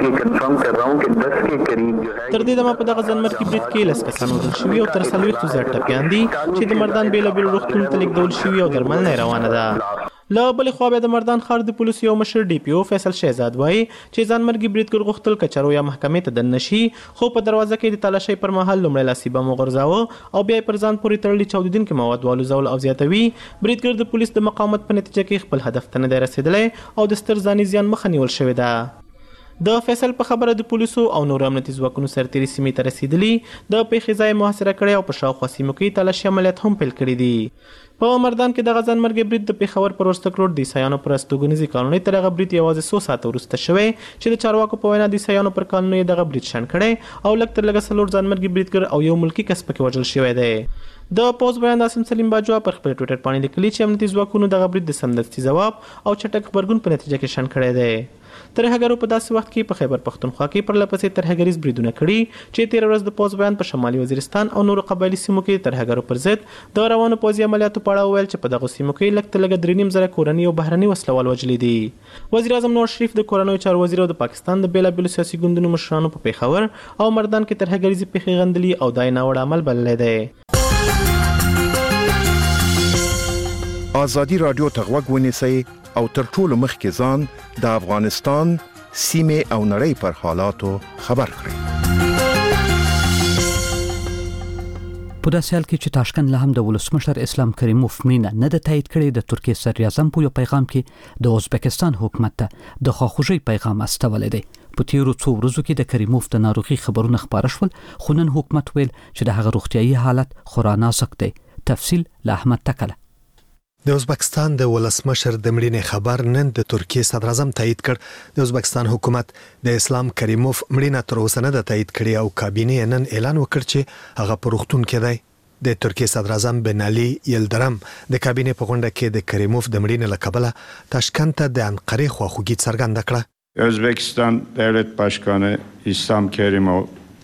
تر دې دمه په دغه ځانمرګي برید کې لس کسان وژل شوي او تر څلوېښتو زیات ټپیان دي چې د مردان بېلابېلو روغتونونو ته لېږدول شوي او درملنه یې روانه ده. له بلې خوا بیا د مردان ښار د پولیسو یو مشر ډي پي او فیصل شهزاد وایي چې ځانمرګي بریدګر غوښتل کچرو یا محکمې ته دننه شي خو په دروازه کې د تالاشۍ پر مهال لومړی لاسي بم وغورځاوه او بیا یې پر ځان پورې تړلي چاودېدونکي مواد والوزول او زیاتوي. بریدګر د پولیس د مقاومت په نتیجه کې خپل هدف ته نه دی رسېدلی او د ستر ځاني زیان مخه نیول شوې ده. د فیصل په خبره د پولیسو او نورو امنیتي ځواکونو سرتېري سیمې ته رسېدلي د پېښې ځای محاصره کړی او په شاوخوا سیمو کې تالاشي عملیات هم پیل کړي دي. په مردان کې دغه ځانمرګي برید د پېښور پر وروسته کروړ د عیسایانو پر استوګنیزې کالونۍ تر هغه برید یوازې څو ساعته وروسته شوی چې د چارواکو په وینا د عیسایانو پر کالونۍ دغه برید شنډ کړی او لږ تر لږه څلور ځانمرګي بریدګر او یو ملکي کس پکې وژل شوی دی. د پوز بیان داسم سلیم باجوا پر خپل ټویټر باندې لیکلي چې امنیتي ځواکونو دغه برید د سمدستي ځواب او چټک غبرګون په نتیجه کې شنډ کړی دی. ترهګرو په داسې وخت کې په خیبر پښتونخوا کې پرلپسې ترهګریز بریدونه کړي چې تېره ورځ د پوز بیان په شمالي وزیرستان او نورو قبایلي سیمو کې ترهګرو پر ضد د روانو پوځي عملیاتو په اړه وویل چې په دغو سیمو کې لږ تر لږه درې نیم زره کورني او بهرني وسلوال وژلي دي. وزیر اعظم نواز شریف د کورنیو چارو وزیر او د پاکستان د بېلابېلو سیاسي ګوندونو مشرانو په پېښور او مردان کې ترهګریزې پېښې غندلي او دا یې ناوړه عمل بللی دی. ازادي راډیو ته غوږ ونیسئ او تر ټولو مخکې ځان د افغانستان سیمې او نړۍ پر حالاتو خبر کړئ. په داسې حال کې چې تاشکند له هم د ولسمشر اسلام کریموف مړینه نه ده تایید کړې د ترکیې صدراعظم په یو پیغام کې د ازبکستان حکومت ته د خواخوږۍ پیغام استولی دی. په تیرو څو ورځو کې د کریموف د ناروغي خبرونه خپاره شول خو نن حکومت ویل چې د هغه روغتیایي حالت خورا نازک دی. تفصیل له احمد تکله. د ازبکستان د ولسمشر د مړینې خبر نن د ترکیې صدر اعظم تایید کړ. د ازبکستان حکومت د اسلام کریموف مړینه تر اوسه نه ده تایید کړې او کابینې نن اعلان وکړ چې هغه په روغتون کې دی. د ترکیې صدر اعظم بن علي یلدرم د کابینې په غونډه کې د کریموف د مړینې له کبله تاشکند ته د انقرې خواخوږي څرګنده کړه. Özbekistan Devlet Başkanı İslam Kerimov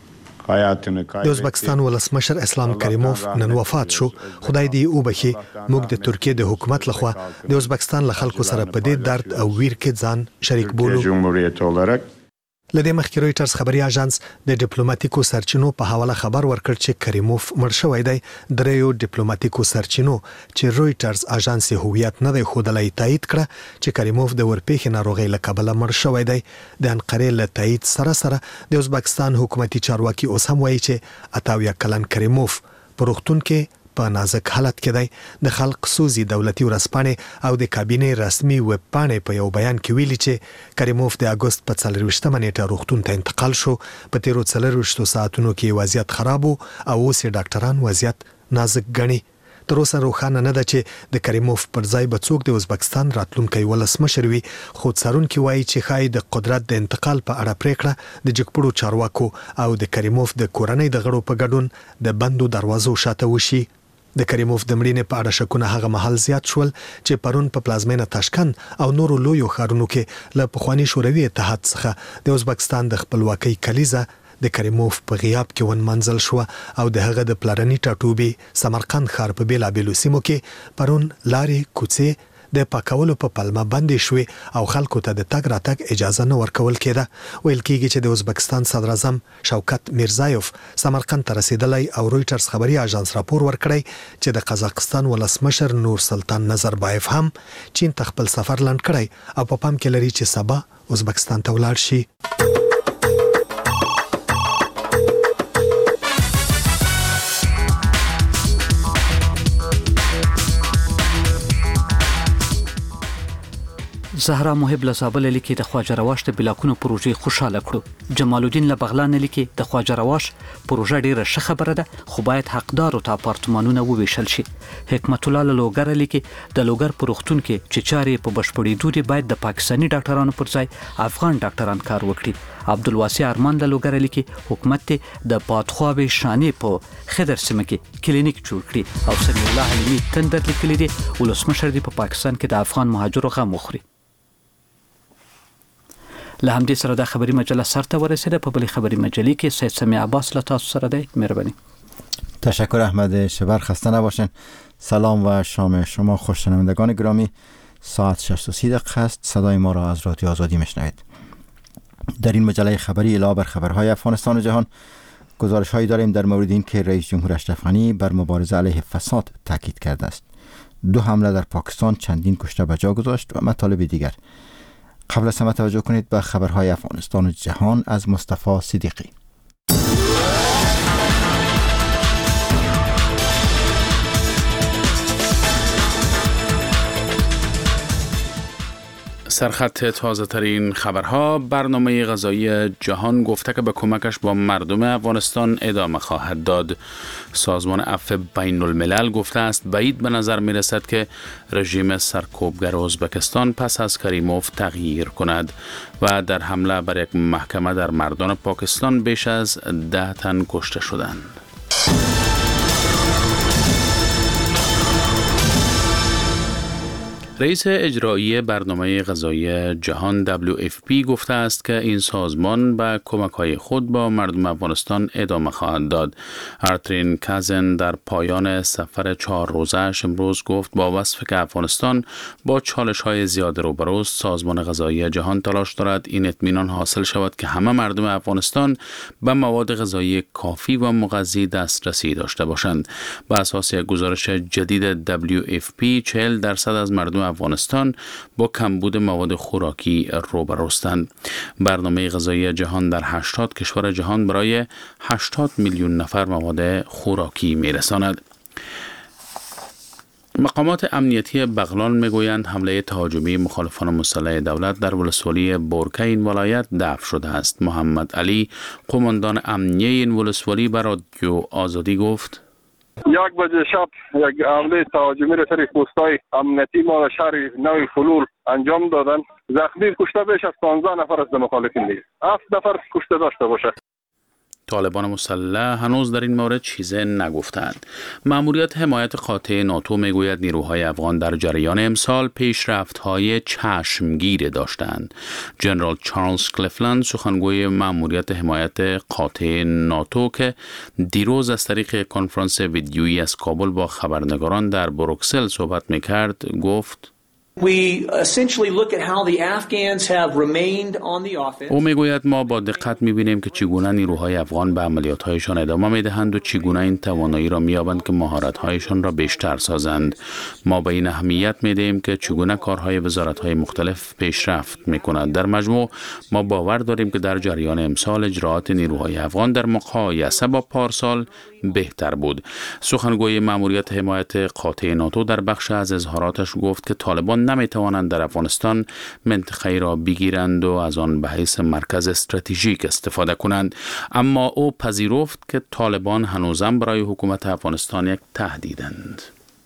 د ازبکستان ولسمشر اسلام کریموف نن وفات شو. خدای دې وبخي. موږ د ترکیې د حکومت لخوا د ازبکستان له خلکو سره په دې درد او ویر کې ځان شریک بولو. لدې مخکې رويټرز خبري اژانس د ډیپلوماټیکو سرچینو په حواله خبر ورکړ چې کریموف مړ شوی دی. دریو ډیپلوماټیکو سرچینو چې رويټرز اژانس هویت نه دی ښودلی تایید کړه چې کریموف د ورپېښې ناروغۍ له کبله مړ شوی دی. د انقرې له تایید سره سره د ازبکستان حکومتي چارواکي اوس هم وایي چې اتاویا کلن کریموف په روغتون کې په نازک حالت کې دی. د خلق سوزي دولتي ورځپاڼې او د کابینې رسمي ویب پاڼې په یو بیان کې ویلي چې کریموف د اګوست په څلرویشتمه نیټه روغتون ته انتقال شو. په تیرو څلرویشتو ساعتونو کې وضعیت خراب و او اوس یې ډاکټران وضعیت نازک ګڼي. تر اوسه روښانه نه ده چې د کریموف پر ځای به څوک د ازبکستان راتلونکی ولسمشر وي خو څارونکي وایي چې ښایي د قدرت د انتقال په اړه پریکړه د جګپړو چارواکو او د کریموف د کورنۍ د غړو په ګډون د بندو دروازو شاته وشي. د کریموف د مړینې په اړه شکونه هغه مهال زیات شول چې پرون په پلازمینه تاشکند او نورو لویو ښارونو کې له پخواني شوروي اتحاد څخه د ازبکستان د خپلواکۍ کلیزه د کریموف په غیاب کې ونمنځل شو او د هغه د پلرني ټاټوبي سمرقند ښار په بیلابېلو سیمو کې پرون لارې کوڅې د پاکولو په پلمه بندې شوې او خلکو ته د تګ راتګ اجازه نه ورکول کېده. ویل کېږي چې د ازبکستان صدر اعظم شوکت میرزایوف سمرقند ته رسېدلی او رويټرز خبري اژانس راپور ورکړی چې د قزاقستان ولسمشر نور سلطان نظربایف هم چین ته خپل سفر لنډ کړی او په پام کې لري چې سبا ازبکستان ته ولاړ شي. زهرا محب له زابل لیکي د خواجه رواش د بلاکونو پروژې خوشاله کړو. جمال الدین له بغلان لیکي د خواجه رواش پروژه ډیره ښه خبره ده، خو باید حقدارو ته اپارتمانونه وویشل شي. حکمت الله له لوګر لیکي د لوګر په روغتون کې چې چارې په بشپړېدو دي باید د پاکستاني ډاکټرانو پر ځای افغان ډاکټران کار وکړي. عبدالواسع ارمان له لوګر لیکي حکومت د پاتخواب شانې په خدر سیمه کې کلینیک جوړ کړي. او سمیع الله حلیمی تندر لیکلي دي ولسمشر دی په پا پاکستان کې د افغان مهاجرو غم وخوري. له همدې سره د خبری مجله سرته ورسیده. په بلې خبری مجلې کې سید سمیع عباس له تاسو سره دی. مهرباني. تشکر احمد شبر، خسته نباشین. سلام و شام شما خوش شنوندگان گرامی. ساعت شش و سی دقیقه است. صدای ما را از رادیو آزادی میشنوید. در این مجله خبری علاوه بر خبرهای افغانستان و جهان گزارش هایی داریم در مورد این که رئیس جمهور اشرف غنی بر مبارزه علیه فساد تاکید کرده است. دو حمله در پاکستان چندین کشته به جا گذاشت و مطالب دیگر. قبل از همه توجه کنید به خبرهای افغانستان و جهان از مصطفی صدیقی. سرخط تازه ترین خبرها. برنامه غذایی جهان گفته که به کمکش با مردم افغانستان ادامه خواهد داد. سازمان عفو بین الملل گفته است بعید به نظر می رسد که رژیم سرکوبگر ازبکستان پس از کریموف تغییر کند. و در حمله بر یک محکمه در مردان پاکستان بیش از ده تن کشته شدند. رئیس اجرایی برنامه غذایی جهان دبلیو اف پی گفته است که این سازمان به کمک‌های خود با مردم افغانستان ادامه خواهد داد. آرترین کازن در پایان سفر چهار روزه‌اش امروز گفت با وصف که افغانستان با چالش‌های زیاد روبروست، سازمان غذایی جهان تلاش دارد این اطمینان حاصل شود که همه مردم افغانستان به مواد غذایی کافی و مغذی دسترسی داشته باشند. بر اساس یک گزارش جدید دبلیو اف پی چهل درصد از مردم افغانستان با کمبود مواد خوراکی روبروستند. برنامه غذایی جهان در هشتاد کشور جهان برای هشتاد میلیون نفر مواد خوراکی میرساند. مقامات امنیتی بغلان میگویند حمله تهاجمی مخالفان مسلح دولت در ولسوالی بورکه این ولایت دفع شده است. محمد علی قماندان امنیه این ولسوالی بر رادیو آزادی گفت یک بجه شب یک حمله تهاجمی را سر پست‌های امنیتی ما شهر نوی فلول انجام دادن. زخمی کشته بیش از پانزده نفر از مخالفین دیگه. هفت نفر کشته داشته باشه. طالبان مسلح هنوز در این مورد چیزی نگفتند. مأموریت حمایت قاطع ناتو میگوید نیروهای افغان در جریان امسال پیشرفت‌های چشمگیر داشتند. جنرال چارلز کلیفلند سخنگوی مأموریت حمایت قاطع ناتو که دیروز از طریق کنفرانس ویدیویی از کابل با خبرنگاران در بروکسل صحبت می‌کرد گفت او میگوید ما با دقت میبینیم که چگونه نیروهای افغان به عملیات‌هایشان ادامه میدهند و چگونه این توانایی را مییابند که مهارت‌هایشان را بیشتر سازند. ما به این اهمیت میدهیم که چگونه کارهای وزارت‌های مختلف پیشرفت میکنند. در مجموع ما باور داریم که در جریان امسال اجراعات نیروهای افغان در مقایسه با پارسال بهتر بود. سخنگوی مأموریت حمایت قاطع ناتو در بخش از اظهاراتش گفت که طالبان نمی توانند در افغانستان منطقه‌ای را بگیرند و از آن به حیث مرکز استراتژیک استفاده کنند، اما او پذیرفت که طالبان هنوزم برای حکومت افغانستان یک تهدیدند.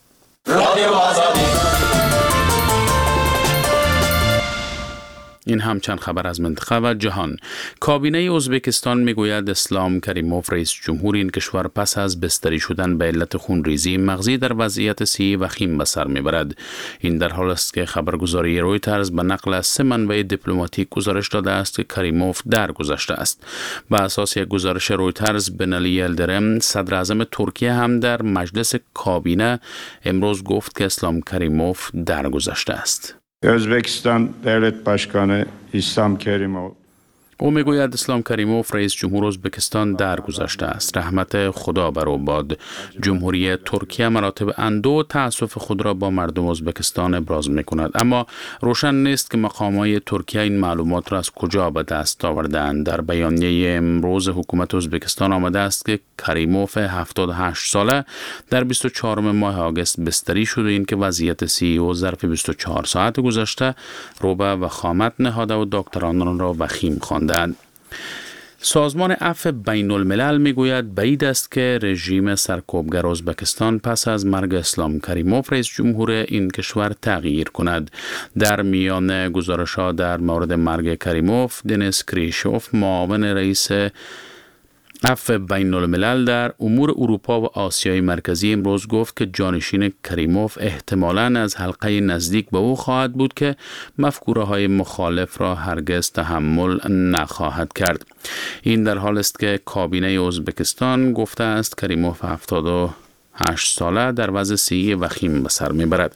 این هم چند خبر از منطقه و جهان. کابینه ازبکستان میگوید اسلام کریموف رئیس جمهور این کشور پس از بستری شدن به علت خونریزی مغزی در وضعیت صحی وخیم به سر میبرد. این در حال است که خبرگزاری رویترز به نقل از سه منبع دیپلماتیک گزارش داده است که کریموف درگذشته است. بر اساس یک گزارش رویترز، بنالی یلدرم صدر اعظم ترکیه هم در مجلس کابینه امروز گفت که اسلام کریموف درگذشته است. Özbekistan Devlet Başkanı İslam Kerimov او میگوید اسلام کریموف رئیس جمهور ازبکستان درگذشته است. رحمت خدا بر او باد. جمهوری ترکیه مراتب اندوه و تأسف خود را با مردم ازبکستان ابراز میکند، اما روشن نیست که مقامات ترکیه این معلومات را از کجا به دست آوردند. در بیانیه امروز حکومت ازبکستان آمده است که کریموف هفتاد و هشت ساله در بیست و چهارم ماه آگوست بستری شد و این که وضعیت سی ای او ظرف بیست و چهار ساعت گذشته روبه و خامت نهاده و دکتران آن را وخیم خواندند. سازمان عفو بین الملل میگوید بعید است که رژیم سرکوبگر ازبکستان پس از مرگ اسلام کریموف رئیس جمهور این کشور تغییر کند. در میان گزارش‌ها در مورد مرگ کریموف، دنیس کریشوف معاون رئیس عفو بین الملل در امور اروپا و آسیای مرکزی امروز گفت که جانشین کریموف احتمالاً از حلقه نزدیک به او خواهد بود که مفکوره های مخالف را هرگز تحمل نخواهد کرد. این در حال است که کابینه ازبکستان گفته است کریموف هفتاد و هشت ساله در وضع صحی وخیم به سر میبرد.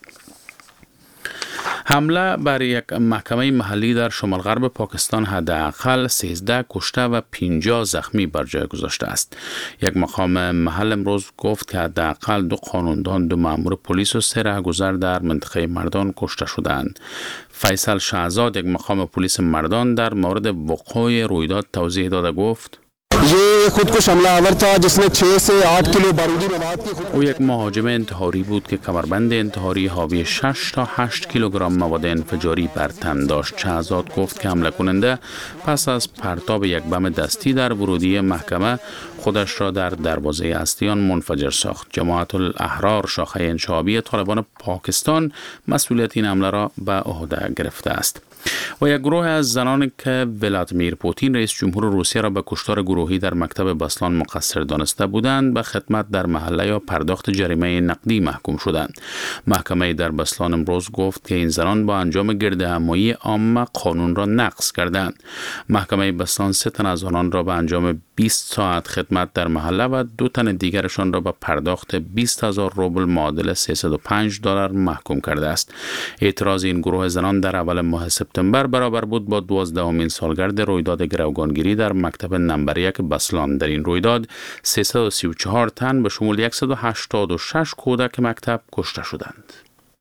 حمله بر یک محکمه محلی در شمال غرب پاکستان حداقل سیزده کشته و پنجاه زخمی بر جای گذاشته است. یک مقام محل امروز گفت که حداقل دو قانوندان، دو مأمور پلیس و سه رهگذر در منطقه مردان کشته شدند. فیصل شهزاد، یک مقام پلیس مردان، در مورد وقوع رویداد توضیح داده گفت: ये खुदकुश हमलावर था जिसने छह से आठ किलो बारूदी मवाद की खुद او یک مهاجم انتحاری بود که کمربند انتحاری حاوی شش تا هشت کیلوگرم مواد انفجاری بر تن داشت. شهزاد گفت که حمله کننده پس از پرتاب یک بم دستی در ورودی محکمه خودش را در دروازه اصلیان منفجر ساخت. جماعت الاحرار شاخه انشابی طالبان پاکستان مسئولیت این حمله را به عهده گرفته است. و یک گروه از زنانی که ولادیمیر پوتین رئیس جمهور روسیه را به کشتار گروهی در مکتب بسلان مقصر دانسته بودند به خدمت در محله یا پرداخت جریمه نقدی محکوم شدند. محکمه در بسلان امروز گفت که این زنان با انجام گردهمایی عام قانون را نقض کردند. محکمه بسلان سه تن از آنان را به انجام بیست ساعت خدمت در محله و دو تن دیگرشان را به پرداخت بیست هزار روبل معادل سیصد و پنج دلار محکوم کرده است. اعتراض این گروه زنان در اول ماه سپتامبر برابر بود با دوازدهمین سالگرد رویداد گروگانگیری در مکتب نمبر یک بسلان. در این رویداد سیصد و سی و چهار تن به شمول صد و هشتاد و شش کودک مکتب کشته شدند.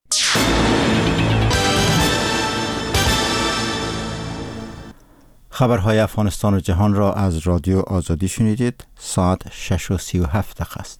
خبرهای افغانستان و جهان را از رادیو آزادی شنیدید. ساعت شش و سی و هفت دقیقه است.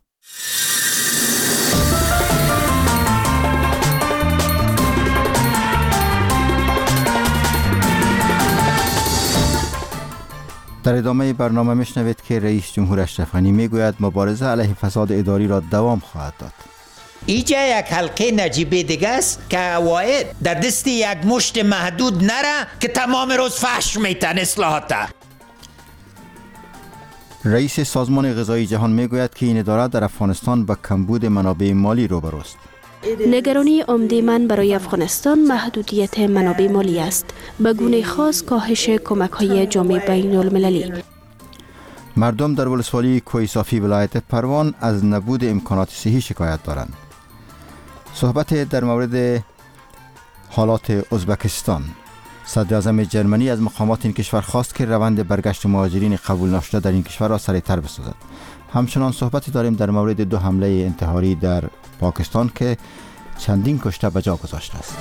در ادامه برنامه میشنوید که رئیس جمهور اشرف غنی میگوید مبارزه علیه فساد اداری را دوام خواهد داد. اینجا یک حلقه نجیبه دیگه است که عواید در دست یک مشت محدود نره که تمام روز فحش میتن اصلاحات. رئیس سازمان غذایی جهان میگوید که این اداره در افغانستان با کمبود منابع مالی روبروست. نگرانی عمده من برای افغانستان محدودیت منابع مالی است، به گونه خاص کاهش کمک‌های جامعه بین المللی. مردم در ولسوالی کوه صافی ولایت پروان از نبود امکانات صحی شکایت دارند. صحبت در مورد حالات ازبکستان. صدر اعظم جرمنی از مقامات این کشور خواست که روند برگشت مهاجرین قبول نشده در این کشور را سریعتر بسازد. همچنان صحبتی داریم در مورد دو حمله انتحاری در پاکستان که چندین کشته به جا گذاشته است.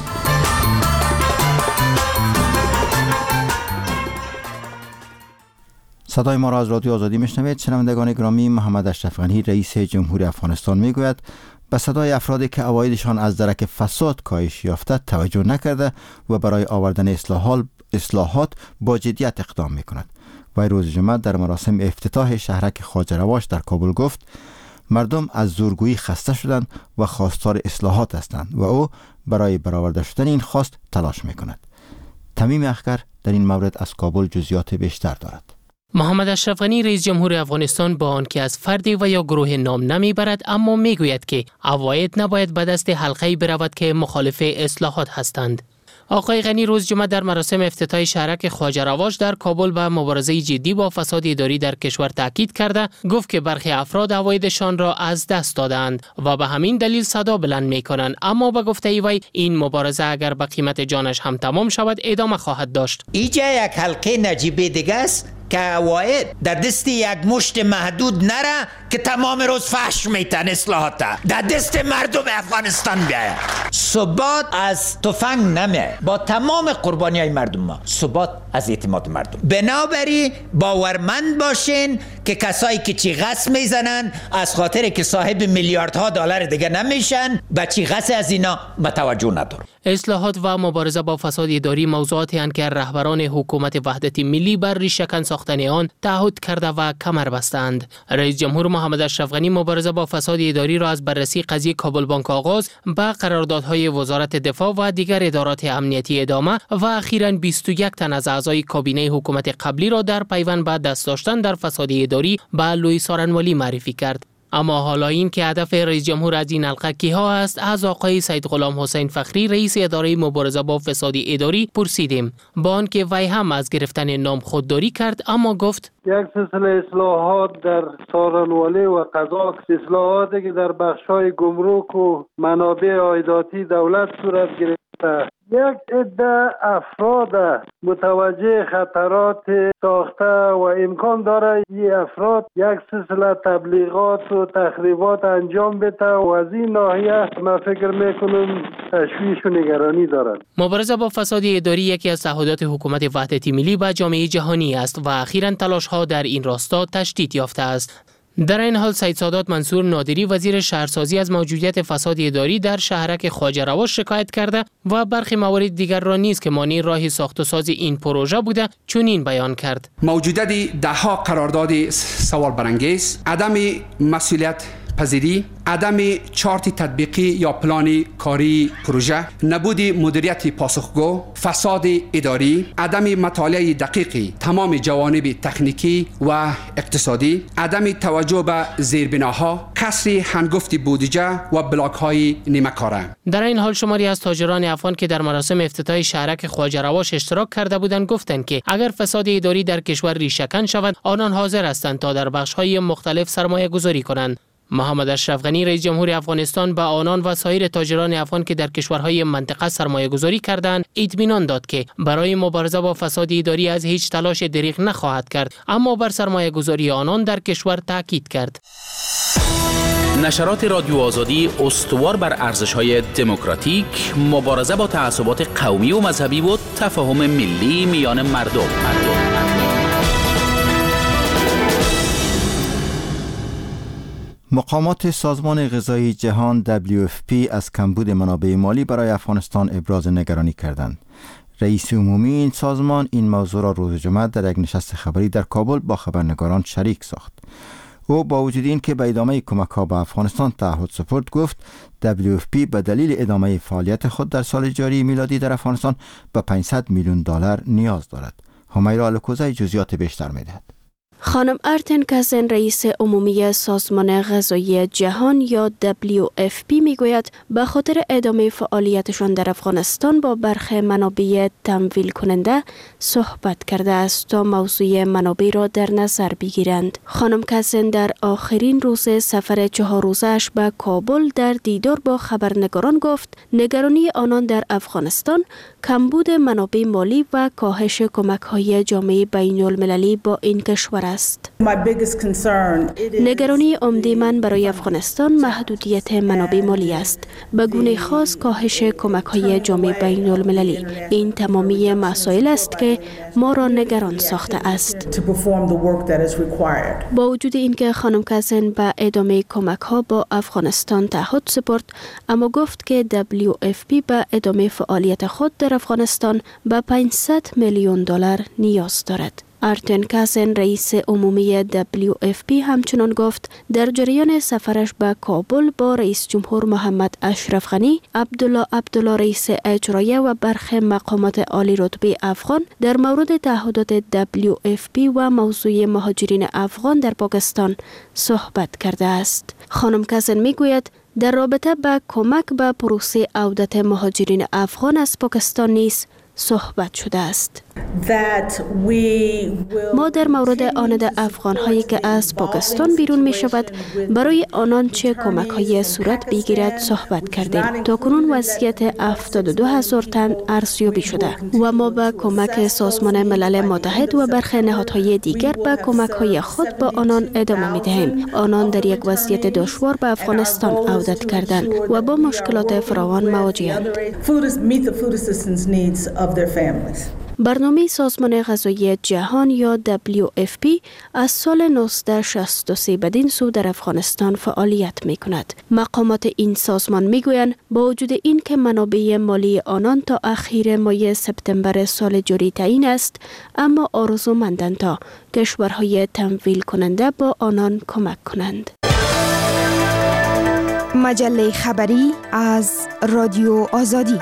صدای ما را از رادیو آزادی میشنوید. شنوندگان گرامی، محمد اشرف غنی رئیس جمهور افغانستان میگوید به صدای افرادی که عوایدشان از درک فساد کاهش یافته توجه نکرده و برای آوردن اصلاحات اصلاحات با جدیت اقدام میکند. و روز جمعه در مراسم افتتاح شهرک خواجه رواش در کابل گفت مردم از زورگویی خسته شدند و خواستار اصلاحات هستند و او برای برآورده شدن این خواست تلاش میکند. تمیم اخگر در این مورد از کابل جزئیات بیشتر دارد. محمد اشرف غنی رئیس جمهور افغانستان با آنکه از فردی و یا گروه نام نمیبرد اما میگوید که عواید نباید به دست حلقه‌ای برود که مخالف اصلاحات هستند. آقای غنی روز جمعه در مراسم افتتاح شهرک خواجه رواش در کابل به مبارزه جدی با فساد اداری در کشور تاکید کرده گفت که برخی افراد عوایدشان را از دست دادند و به همین دلیل صدا بلند میکنند، اما به گفته وی این مبارزه اگر به قیمت جانش هم تمام شود ادامه خواهد داشت. اینجا یک حلقه نجیبه دیگه است که عواید در دست یک مشت محدود نره که تمام روز فحش میتن اصلاحات در دست مردم افغانستان بیاید. ثبات از تفنگ نمیه، با تمام قربانی های مردم ما. ثبات از اعتماد مردم. بنابراین باورمند باشین که کسایی که چی غصب میزنن از خاطر که صاحب میلیاردها دلار دیگه نمیشن به چی غصب از اینا متوجه ندارن. اصلاحات و مبارزه با فساد اداری موضوعاتی هستند که رهبران حکومت وحدت ملی بر ریشه‌کن ساختن آن تعهد کرده و کمر بستند. رئیس جمهور محمد اشرف غنی مبارزه با فساد اداری را از بررسی قضیه کابل بانک آغاز به قراردادهای وزارت دفاع و دیگر ادارات امنیتی ادامه و اخیراً بیست و یک تن از اعضای کابینه حکومت قبلی را در پیوند به دست داشتن در فساد اداری به لوی سارنوالی معرفی کرد. اما حالا این که هدف رئیس جمهور از این حلقه کیها است، از آقای سید غلام حسین فخری رئیس اداره مبارزه با فساد اداری پرسیدیم. با آنکه وی هم از گرفتن نام خودداری کرد، اما گفت یک سلسله اصلاحات در سارنوالی و قضا، اصلاحاتی که در بخش‌های گمرک و منابع عایداتی دولت صورت گرفته، یک عده افراد متوجه خطرات ساخته و امکان داره این افراد یک سلسله تبلیغات و تخریبات انجام بده و از این ناحیه من فکر میکنم تشویش و نگرانی دارد. مبارزه با فساد اداری یکی از تعهدات حکومت وحدت ملی به جامعه جهانی است و اخیراً تلاش‌ها در این راستا تشدید یافته است. در این حال سید سادات منصور نادری وزیر شهرسازی از موجودیت فساد اداری در شهرک خواجه رواش شکایت کرده و برخی موارد دیگر را نیز که مانع راه ساخت و ساز این پروژه بوده چنین بیان کرد. موجودیت دهها قرارداد سوال برانگیز، عدم مسئولیت پذیری، عدم چارت تطبیقی یا پلان کاری پروژه، نبود مدیریت پاسخگو، فساد اداری، عدم مطالعه دقیقی تمام جوانب تکنیکی و اقتصادی، عدم توجه به زیربناها، کسری هنگفت بودجه و بلاک‌های نیمه کاره. در این حال شماری از تاجران افغان که در مراسم افتتاح شهرک خواجه رواش اشتراک کرده بودند گفتند که اگر فساد اداری در کشور ریشه‌کن شود، آنان حاضر هستند تا در بخش‌های مختلف سرمایه گذاری کنند. محمد اشرف غنی رئیس جمهور افغانستان به آنان و سایر تاجران افغان که در کشورهای منطقه سرمایه گذاری کردند اطمینان داد که برای مبارزه با فساد اداری از هیچ تلاش دریغ نخواهد کرد، اما بر سرمایه گذاری آنان در کشور تاکید کرد. نشرات رادیو آزادی استوار بر ارزش‌های دموکراتیک، مبارزه با تعصبات قومی و مذهبی و تفاهم ملی میان مردم. مردم. مقامات سازمان غذایی جهان دبلیو اف پی از کمبود منابع مالی برای افغانستان ابراز نگرانی کردند. رئیس عمومی این سازمان این موضوع را روز جمعه در یک نشست خبری در کابل با خبرنگاران شریک ساخت. او با وجود این که به ادامه کمک‌ها به افغانستان تعهد سپرد گفت دبلیو اف پی به دلیل ادامه فعالیت خود در سال جاری میلادی در افغانستان به پانصد میلیون دلار نیاز دارد. همیرا الکوزی جزئیات بیشتر می‌دهد. خانم آرتن کازن رئیس عمومی سازمان غذایی جهان یا دبلیو اف پی میگوید به خاطر ادامه فعالیتشان در افغانستان با برخی منابع تمویل کننده صحبت کرده است تا موضوع منابع را در نظر بگیرند. خانم کازن در آخرین روز سفر چهار روزش به کابل در دیدار با خبرنگاران گفت نگرانی آنان در افغانستان کمبود منابع مالی و کاهش کمک‌های جامعه بین‌المللی با این کشور است. نگرانی عمده من برای افغانستان محدودیت منابع مالی است. به گونه خاص کاهش کمک‌های جامعه بین‌المللی. این تمامی مسائل است که ما را نگران ساخته است. با وجود اینکه خانم کازن به ادامه کمک‌ها با افغانستان تعهد سپرد، اما گفت که دبلیو اف پی به ادامه فعالیت خود در افغانستان به پانصد میلیون دلار نیاز دارد. آرتن کازن رئیس عمومی دبلیو اف پی همچنان گفت در جریان سفرش به کابل با رئیس جمهور محمد اشرف غنی، عبدالله عبدالله رئیس اجرایی و برخی مقامات عالی رتبه افغان در مورد تعهدات دبلیو اف پی و موضوع مهاجرین افغان در پاکستان صحبت کرده است. خانم کازن میگوید در رابطه با کمک به پروسه عودت مهاجرین افغان از پاکستان نیز صحبت شده است. ما در مورد آمد افغان‌هایی که از پاکستان بیرون می شود برای آنان چه کمک‌های صورت بگیرد صحبت کردیم. تاکنون وضعیت هفتاد و دو هزار تن ارزیابی شده و ما با کمک سازمان ملل متحد و برخی نهادهای دیگر به کمک‌های خود با آنان ادامه می دهیم. آنان در یک وضعیت دشوار به افغانستان عودت کردند و با مشکلات فراوان مواجه‌اند. برنامه سازمان غذایی جهان یا دبلیو اف پی از سال نوزده شصت و سه بدین سو در افغانستان فعالیت می کند. مقامات این سازمان می گویند با وجود این که منابع مالی آنان تا اخیر ماه سپتامبر سال جاری تعیین است، اما آرزومندند تا کشورهای تمویل کننده با آنان کمک کنند. مجله خبری از رادیو آزادی.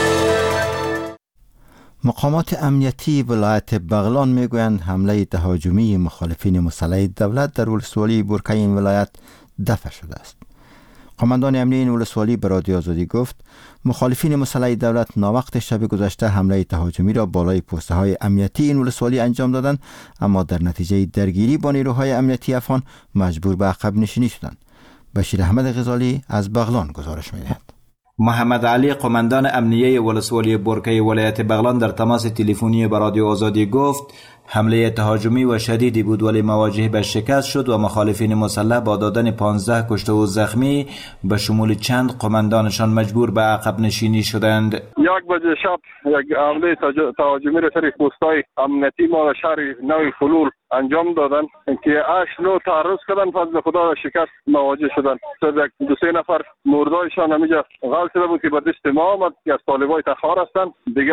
مقامات امنیتی ولایت بغلان میگویند حمله تهاجمی مخالفین مسلح دولت در ولسوالی بورکه این ولایت دفع شده است. قماندان امنی این ولسوالی به رادیو آزادی گفت مخالفین مسلح دولت ناوقت شب گذشته حمله تهاجمی را بالای پوسته های امنیتی این ولسوالی انجام دادند، اما در نتیجه درگیری با نیروهای امنیتی افغان مجبور به عقب نشینی شدند. بشیر احمد غزالی از بغلان گزارش می‌دهد. محمد علی قماندان امنیه ولسوالی بورکه ولایت بغلان در تماس تلفنی با رادیو آزادی گفت حمله تهاجمی و شدیدی بود ولی مواجه به شکست شد و مخالفین مسلح با دادن پانزده کشته و زخمی به شمول چند قماندانشان مجبور به عقب نشینی شدند. یک بجه شب یک حمله تهاجمی را سر پست‌های امنیتی ما شهر نوی فلول انجام دادن که هشت نو تعرض کردن، فضل خدا شکست مواجه شدن. صد دو سه نفر مردایشان همینجا غل شده بود که به دست ما آمد که از طالبای تخار هستن. دیگه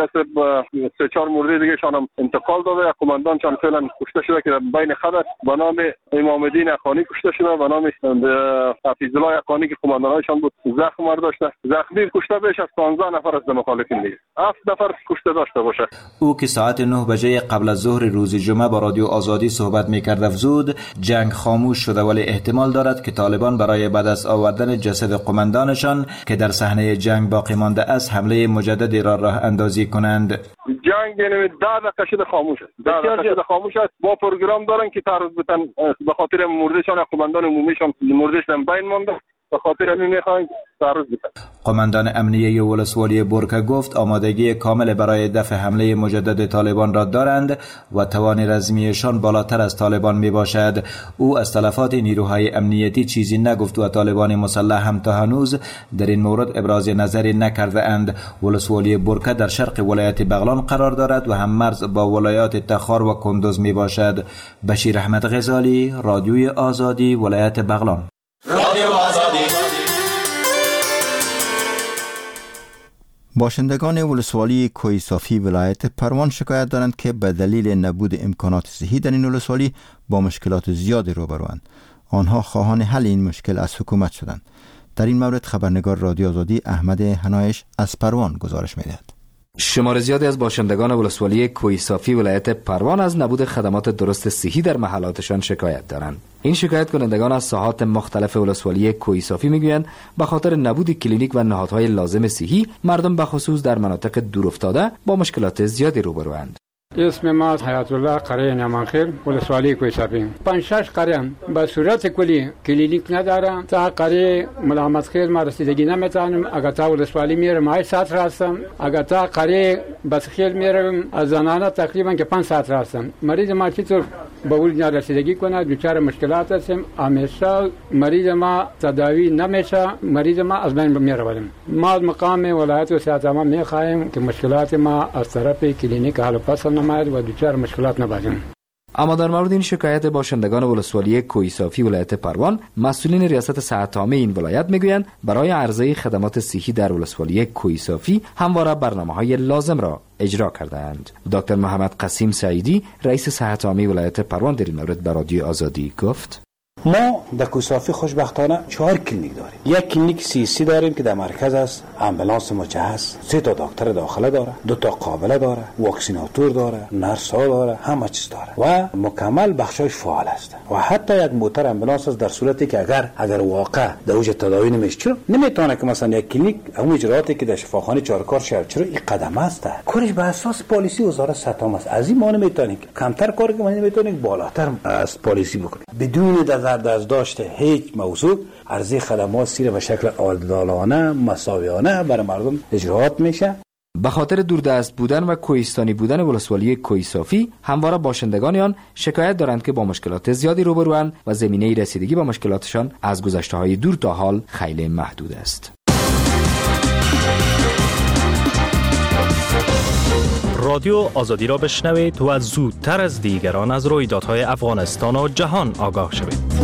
سه چهار مرده دیگه شان هم انتقال داده. قماندان چند فعلا کشته شده که بین خبر به نام امام الدین اخانی کشته شده، به نام حفیظ الله اخانی که قماندانشان بود زخم داشته. زخمی کشته بیش از پانزده نفر از مخالفین دیگه هفت نفر کشته داشته باشه. او که ساعت نه بجه قبل از ظهر روز جمعه با رادیو آزادی صحبت می‌کرد افزود جنگ خاموش شده ولی احتمال دارد که طالبان برای به دست آوردن جسد قماندانشان که در صحنه جنگ باقی مانده است حمله مجددی را راه اندازی کنند. جنگ یعنی ده دقیقه شده خاموش است. ده دقیقه شده خاموش است. با پروگرام دارن که تعرض بتن به خاطر مردشان قماندان عمومیشان مردشان بین مانده، به خاطر همین میخواین تعرض بتن. قماندان امنیه ولسوالی بورکه گفت آمادگی کامل برای دفع حمله مجدد طالبان را دارند و توان رزمیشان بالاتر از طالبان می باشد. او از تلفات نیروهای امنیتی چیزی نگفت و طالبان مسلح هم تا هنوز در این مورد ابراز نظری نکرده اند. ولسوالی بورکه در شرق ولایت بغلان قرار دارد و هم مرز با ولایات تخار و کندوز می باشد. بشیر احمد غزالی، رادیوی آزادی، ولایت بغلان. رادیو آزادی. باشندگان ولسوالی کوی صافی ولایت پروان شکایت دارند که به دلیل نبود امکانات صحی در این ولسوالی با مشکلات زیادی روبروند. آنها خواهان حل این مشکل از حکومت شدند. در این مورد خبرنگار رادیو آزادی احمد هنایش از پروان گزارش می‌دهد. شمار زیادی از باشندگان ولسوالی کوی صافی ولایت پروان از نبود خدمات درست صحی در محلاتشان شکایت دارند. این شکایت کنندگان از ساحات مختلف ولسوالی کوی صافی میگویند به خاطر نبود کلینیک و نهادهای لازم صحی مردم به خصوص در مناطق دورافتاده با مشکلات زیادی روبروند. اسم ما حیات الله قریه نمانخیر ولسوالی کوی صافی. پنج شش قریه به صورت کلی کلینیک نداره. تا قریه ملامت خیر ما رسیدگی نمیتونم. اگر تا ولسوالی میرم مای ساعت راستم. اگر تا قریه بسخیل میرم از زنانه تقریبا که پنج ساعت راستم. مریض ما چطور به اول رسیدگی کنه دچار مشکلات هستیم. همیشه مریض ما تداوی نمیشه. مریض ما از بین میره. ما از مقام ولایت و سیاست ما میخوایم که مشکلات ما از طرف کلینیک حل و فصل نماید و دچار مشکلات نباشیم. اما در مورد این شکایت باشندگان ولسوالی کوی صافی ولایت پروان مسئولین ریاست صحت عامه این ولایت میگویند برای عرضه خدمات صحی در ولسوالی کوی صافی همواره برنامه‌های لازم را اجرا کردند. دکتر محمد قسیم سعیدی رئیس صحت عامه ولایت پروان در این مورد به رادیو آزادی گفت: ما در کوهصافی خوشبختانه چهار کلینیک داریم. یک کلینیک سیسی داریم که در مرکز است، امبولانس مجهز، سه تا دکتر داخله داره، دو تا قابله داره، واکسیناتور داره، نرس ها داره، همه چیز داره و مکمل بخشش فعال است. و حتی یک موتر امبولانس است در صورتی که اگر اگر واقع در اوج تداوی نمیشه، چرا نمیتونه که مثلا یک کلینیک اون اجرااتی که در شفاخانه چهارکار شهر چرا این قدم است، کارش به اساس پالیسی وزارت سطح است. از این ما نمیتونیم کمتر کار کنیم، نمیتونیم بالاتر از پالیسی بکنیم. بدون نظر از داشته هیچ موضوع عرضه خدمات سیر به شکل عادلانه مساویانه برای مردم اجراات میشه. به خاطر دوردست بودن و کوهستانی بودن ولسوالی کوهصافی همواره باشندگان آن شکایت دارند که با مشکلات زیادی روبروند و زمینه رسیدگی به مشکلاتشان از گذشته‌های دور تا حال خیلی محدود است. رادیو آزادی را بشنوید و زودتر از دیگران از رویدادهای افغانستان و جهان آگاه شوید.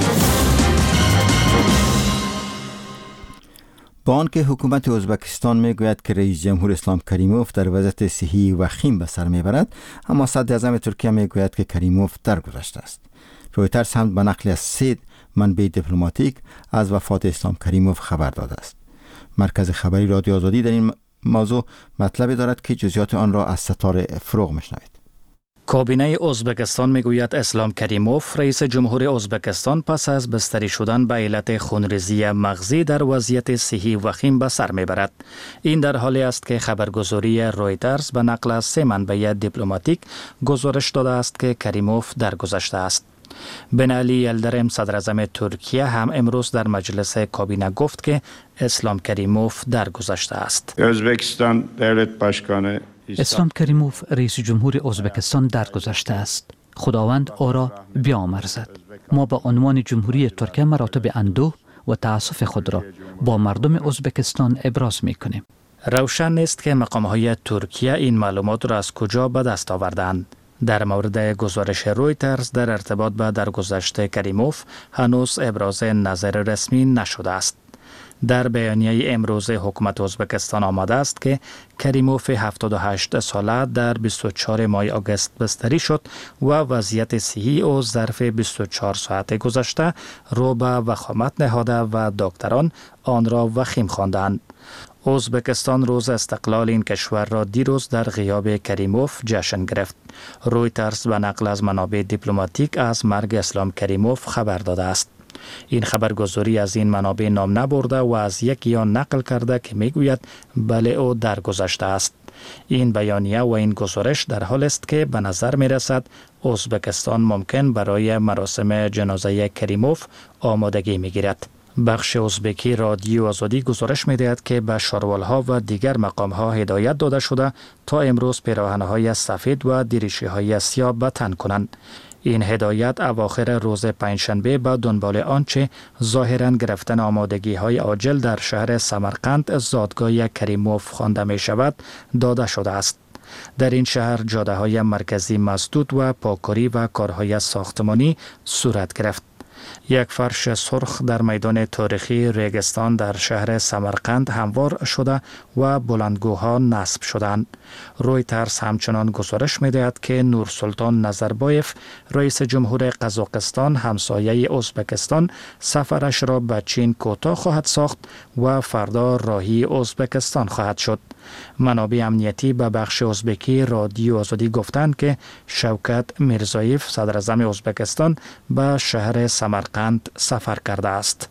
با آنکه حکومت ازبکستان میگوید که رئیس جمهور اسلام کریموف در وضعیت صحی وخیم به سر میبرد، اما صدر اعظم ترکیه میگوید که کریموف درگذشته است. رویترز هم به نقل از سه منبع دیپلماتیک از وفات اسلام کریموف خبر داده است. مرکز خبری رادیو آزادی در این موضوع مطلبی دارد که جزئیات آن را از ستاره فروغ میشنوید. کابینه ازبکستان میگوید اسلام کریموف رئیس جمهور ازبکستان پس از بستری شدن به علت خونریزی مغزی در وضعیت صحی وخیم به سر میبرد. این در حالی است که خبرگزاری رویترز به نقل از سه منبع دیپلماتیک گزارش داده است که کریموف درگذشته است. بن علی یلدرم صدر اعظم ترکیه هم امروز در مجلس کابینه گفت که اسلام کریموف درگذشته است. ازبکستان دولت باشکانه اسلام کریموف رئیس جمهور ازبکستان درگذشته است. خداوند او را بیامرزد. ما به عنوان جمهوری ترکیه مراتب اندوه و تأسف خود را با مردم ازبکستان ابراز می کنیم. روشن نیست که مقام‌های ترکیه این معلومات را از کجا به دست آوردند. در مورد گزارش رویترز در ارتباط به درگذشت کریموف هنوز ابراز نظر رسمی نشده است. در بیانیه امروز حکومت ازبکستان آمده است که کریموف هفتاد و هشت ساله در بیست و چهار ماه آگوست بستری شد و وضعیت صحی او ظرف بیست و چهار ساعت گذشته رو به وخامت نهاده و دکتران آن را وخیم خواندند. ازبکستان روز استقلال این کشور را دیروز در غیاب کریموف جشن گرفت. رویترز به نقل از منابع دیپلماتیک از مرگ اسلام کریموف خبر داده است. این خبرگزاری از این منابع نام نبرده و از یکی آن نقل کرده که میگوید بله او درگذشته است. این بیانیه و این گزارش در حال است که به نظر می رسد ازبکستان ممکن برای مراسم جنازه کریموف آمادگی می گیرد. بخش ازبکی رادیو آزادی گزارش می دهد که به شاروالها و دیگر مقامها هدایت داده شده تا امروز پیراهن‌های سفید و دریچه‌های سیاه به تن کنند. این هدایت اواخر روز پنجشنبه به دنبال آنچه ظاهراً گرفتن آمادگی‌های عاجل در شهر سمرقند زادگاه کریموف خوانده می شود داده شده است. در این شهر جاده‌های مرکزی مسدود و پاککاری و کارهای ساختمانی صورت گرفت. یک فرش سرخ در میدان تاریخی ریگستان در شهر سمرقند هموار شده و بلندگوها نصب شدند. رویترز همچنان گزارش می‌دهد که نورسلطان نظربایف رئیس جمهور قزاقستان همسایه ازبکستان سفرش را به چین کوتاه خواهد ساخت و فردا راهی ازبکستان خواهد شد. منابع امنیتی به بخش ازبکی رادیو آزادی گفتند که شوکت میرزایف صدر اعظم ازبکستان به شهر سمرقند سفر کرده است.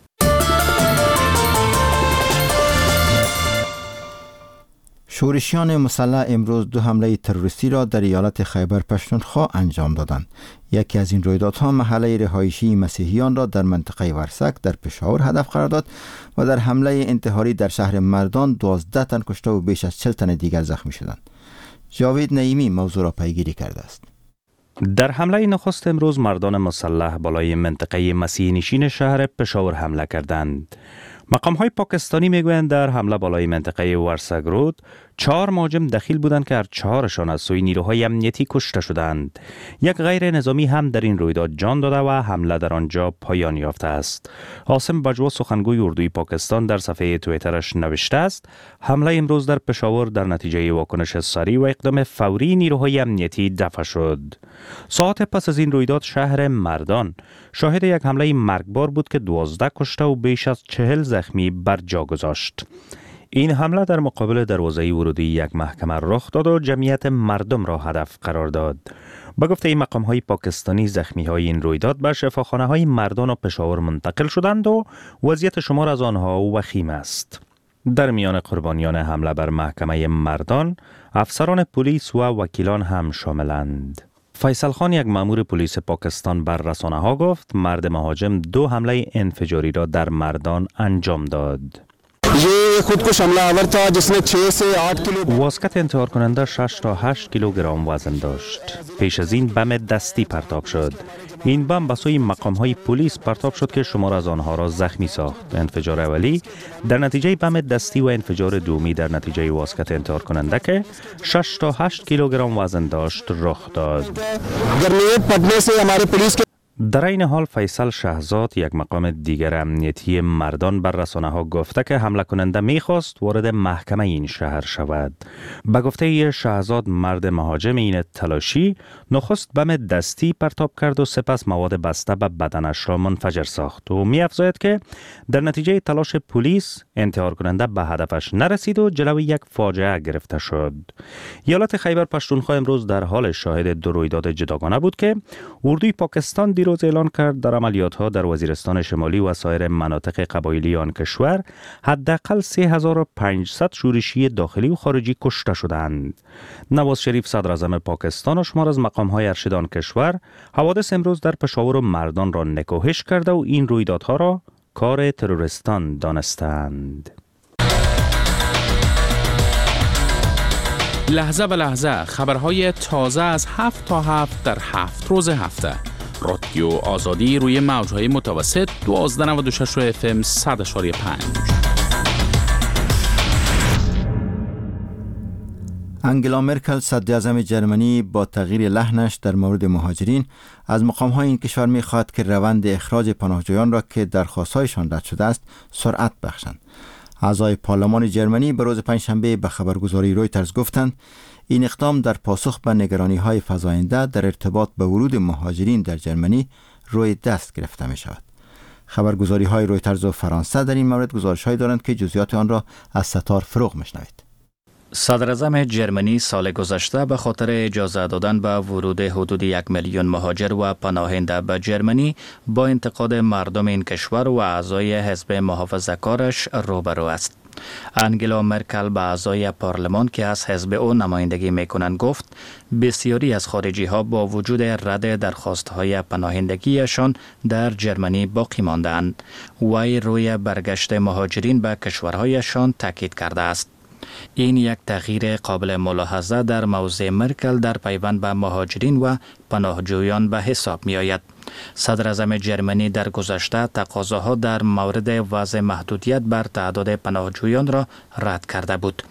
شورشیان مسلح امروز دو حمله تروریستی را در ایالت خیبر پختونخوا انجام دادند. یکی از این رویدادها محله رهایشی مسیحیان را در منطقه ورسک در پشاور هدف قرار داد و در حمله انتحاری در شهر مردان دوازده تن کشته و بیش از چهل تن دیگر زخمی شدند. جاوید نعیمی موضوع را پیگیری کرده است. در حمله نخست امروز مردان مسلح بالای منطقه مسیحی نشین شهر پشاور حمله کردند. مقام های پاکستانی میگویند در حمله بالای منطقه ورسک رود چهار مهاجم دخیل بودند که هر چهارشان از سوی نیروهای امنیتی کشته شدند. یک غیر نظامی هم در این رویداد جان داده و حمله در آنجا پایان یافته است. عاصم بجوا سخنگوی اردوی پاکستان در صفحه توییترش نوشته است: حمله امروز در پشاور در نتیجه واکنش سریع و اقدام فوری نیروهای امنیتی دفع شد. ساعت پس از این رویداد شهر مردان شاهد یک حمله مرگبار بود که دوازده کشته و بیش از چهل زخمی بر جا گذاشت. این حمله در مقابل دروازه ورودی یک محکمه رخ داد و جمعیت مردم را هدف قرار داد. با گفته این مقام های پاکستانی، زخمی های این رویداد به شفاخانه های مردان و پشاور منتقل شدند و وضعیت شمار از آنها وخیم است. در میان قربانیان حمله بر محکمه مردان، افسران پلیس و وکیلان هم شاملند. فیصل خان، یک مأمور پلیس پاکستان، بر رسانه ها گفت مرد مهاجم دو حمله انفجاری را در مردان انجام داد. ये खुद को हमला आवर था जिसने छह से आठ किलो واسکت انتحار کننده شش تا هشت کیلوگرم وزن داشت. پیش از این بم دستی پرتاب شد. این بم به سوی مقام های پلیس پرتاب شد که شمار از آنها را زخمی ساخت. انفجار اولی در نتیجه بم دستی و انفجار دومی در نتیجه واسکت انتحار کننده که شش تا هشت کیلوگرم وزن داشت رخ داد. در این حال فیصل شهزاد، یک مقام دیگر امنیتی مردان، بر رسانه ها گفته که حمله کننده میخواست وارد محکمه این شهر شود. به گفته شهزاد، مرد مهاجم این تلاشی نخست بم دستی پرتاب کرد و سپس مواد بسته به بدنش را منفجر ساخت و می افزاید که در نتیجه تلاش پلیس انتحار کننده به هدفش نرسید و جلوی یک فاجعه گرفته شد. ایالت خیبر پختونخوا امروز در حال شاهد دو رویداد جداگانه بود که اردوی پاکستان دیروز اعلان کرد در عملیات‌ها در وزیرستان شمالی و سایر مناطق قبایلی آن کشور حداقل سه هزار و پانصد شورشی داخلی و خارجی کشته شدند. نواز شریف صدر اعظم پاکستان و شمار از مقام‌های ارشد آن کشور حوادث امروز در پشاور و مردان را نکوهش کرده و این رویدادها را کار تروریستان دانستند. لحظه به لحظه خبرهای تازه از هفت تا هفت در هفت روز هفته. رادیو آزادی روی موجهای متوسط دوازده نود و شش اف ام صد اشاری پنج. انگلا مرکل صدر اعظم جرمنی با تغییر لحنش در مورد مهاجرین از مقام‌های این کشور می‌خواهد که روند اخراج پناهجویان را که درخواست‌هایشان رد شده است سرعت بخشند. اعضای پارلمان جرمنی به روز پنجشنبه به خبرگزاری رویترز گفتند این اقدام در پاسخ به نگرانی‌های فزاینده در ارتباط به ورود مهاجرین در جرمنی روی دست گرفته می‌شود. خبرگزاری‌های رویترز و فرانسه در این مورد گزارش‌هایی دارند که جزئیات آن را از ستار فروغ می‌شنوید. صدر اعظم جرمنی سال گذشته به خاطر اجازه دادن به ورود حدود یک میلیون مهاجر و پناهنده به جرمنی با انتقاد مردم این کشور و اعضای حزب محافظه‌کارش روبرو است. انگلا مرکل به اعضای پارلمان که از حزب او نمایندگی میکنند گفت بسیاری از خارجی ها با وجود رد درخواست های پناهندگیشان در جرمنی باقی ماندند. وی روی برگشت مهاجرین به کشورهایشان تاکید کرده است. این یک تغییر قابل ملاحظه در موضع مرکل در پیوند به مهاجرین و پناهجویان به حساب می آید. صدر اعظم جرمنی در گذشته تقاضاها در مورد وضع محدودیت بر تعداد پناهجویان را رد کرده بود.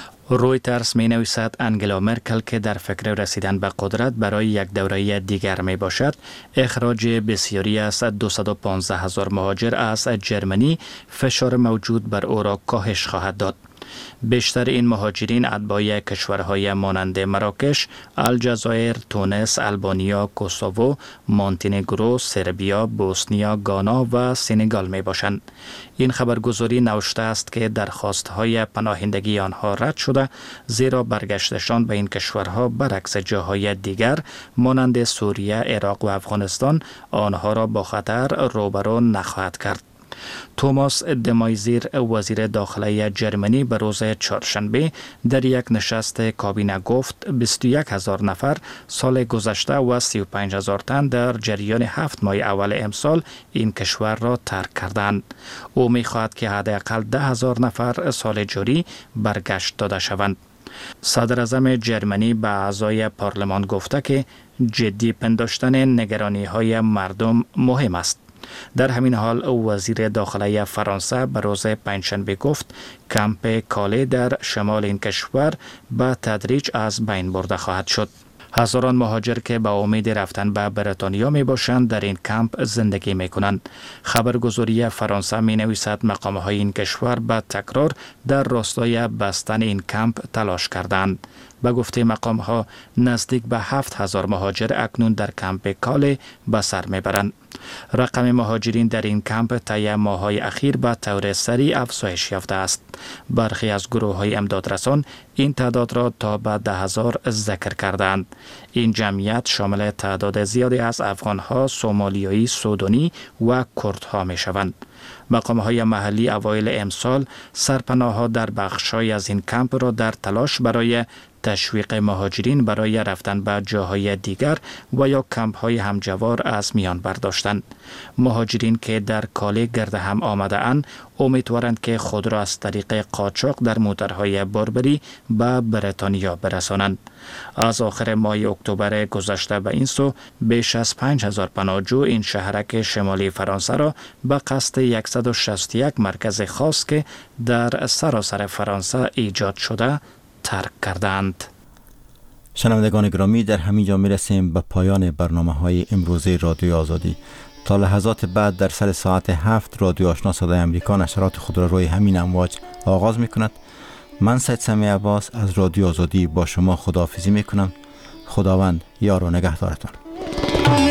رویترز می نویسد انگلا مرکل که در فکر رسیدن به قدرت برای یک دوره دیگر می باشد، اخراج بسیاری از دویست و پانزده هزار مهاجر از جرمنی فشار موجود بر او را کاهش خواهد داد. بیشتر این مهاجرین اتباع کشورهای مانند مراکش، الجزایر، تونس، آلبانیا، کوسوو، مونتنگرو، سربیا، بوسنیا، گانا و سنگال می باشند. این خبرگزاری نوشته است که درخواست‌های پناهندگی آنها رد شده، زیرا برگشتشان به این کشورها برعکس جاهای دیگر مانند سوریه، عراق و افغانستان آنها را با خطر روبرو نخواهد کرد. توماس دمایزیر وزیر داخلی جرمنی به روز چهارشنبه در یک نشست کابینه گفت بیست و یک هزار نفر سال گذشته و سی و پنج هزار تن در جریان هفت ماه اول امسال این کشور را ترک کردند. او می‌خواهد که حداقل ده هزار نفر سال جاری برگشت داده شوند. صدر اعظم جرمنی به اعضای پارلمان گفته که جدی پنداشتن نگرانی‌های مردم مهم است. در همین حال وزیر داخلی فرانسه به روز پنجشنبه گفت کمپ کاله در شمال این کشور به تدریج از بین برده خواهد شد. هزاران مهاجر که با امید رفتن به بریتانیا می باشند در این کمپ زندگی می کنند. خبرگزاری فرانسه می نویسد مقام های این کشور به تکرار در راستای بستن این کمپ تلاش کردند. به گفته مقام ها نزدیک به هفت هزار مهاجر اکنون در کمپ کاله به سر می برند. رقم مهاجرین در این کمپ طی ماه‌های اخیر به طور سریع افزایش یافته است. برخی از گروه‌های امدادرسان این تعداد را تا به ده هزار ذکر کردند. این جمعیت شامل تعداد زیادی از افغان‌ها، سومالیایی، سودانی و کردها می‌شوند. مقام‌های محلی اوایل امسال سرپناه‌ها در بخش‌های از این کمپ را در تلاش برای تشویق مهاجرین برای رفتن به جاهای دیگر و یا کمپ‌های همجوار از میان برداشتند. مهاجرین که در کاله گرد هم آمده اند امیدوارند که خود را از طریق قاچاق در موترهای بربری به بریتانیا برسانند. از آخر ماه اکتبر گذشته به این سو بیش از پنج هزار پناهجو این شهرک شمالی فرانسه را به قصد صد و شصت و یک مرکز خاص که در سراسر فرانسه ایجاد شده ترک کردند. شنوندگان گرامی، در همین جا میرسیم به پایان برنامه های امروزه رادیو آزادی. تا لحظات بعد در سر ساعت هفت رادیو آشنا صدای امریکا نشرات خود را روی همین امواج آغاز میکند. من سید سمیع عباس از رادیو آزادی با شما خداحافظی میکنم. خداوند یار و نگهدارتان.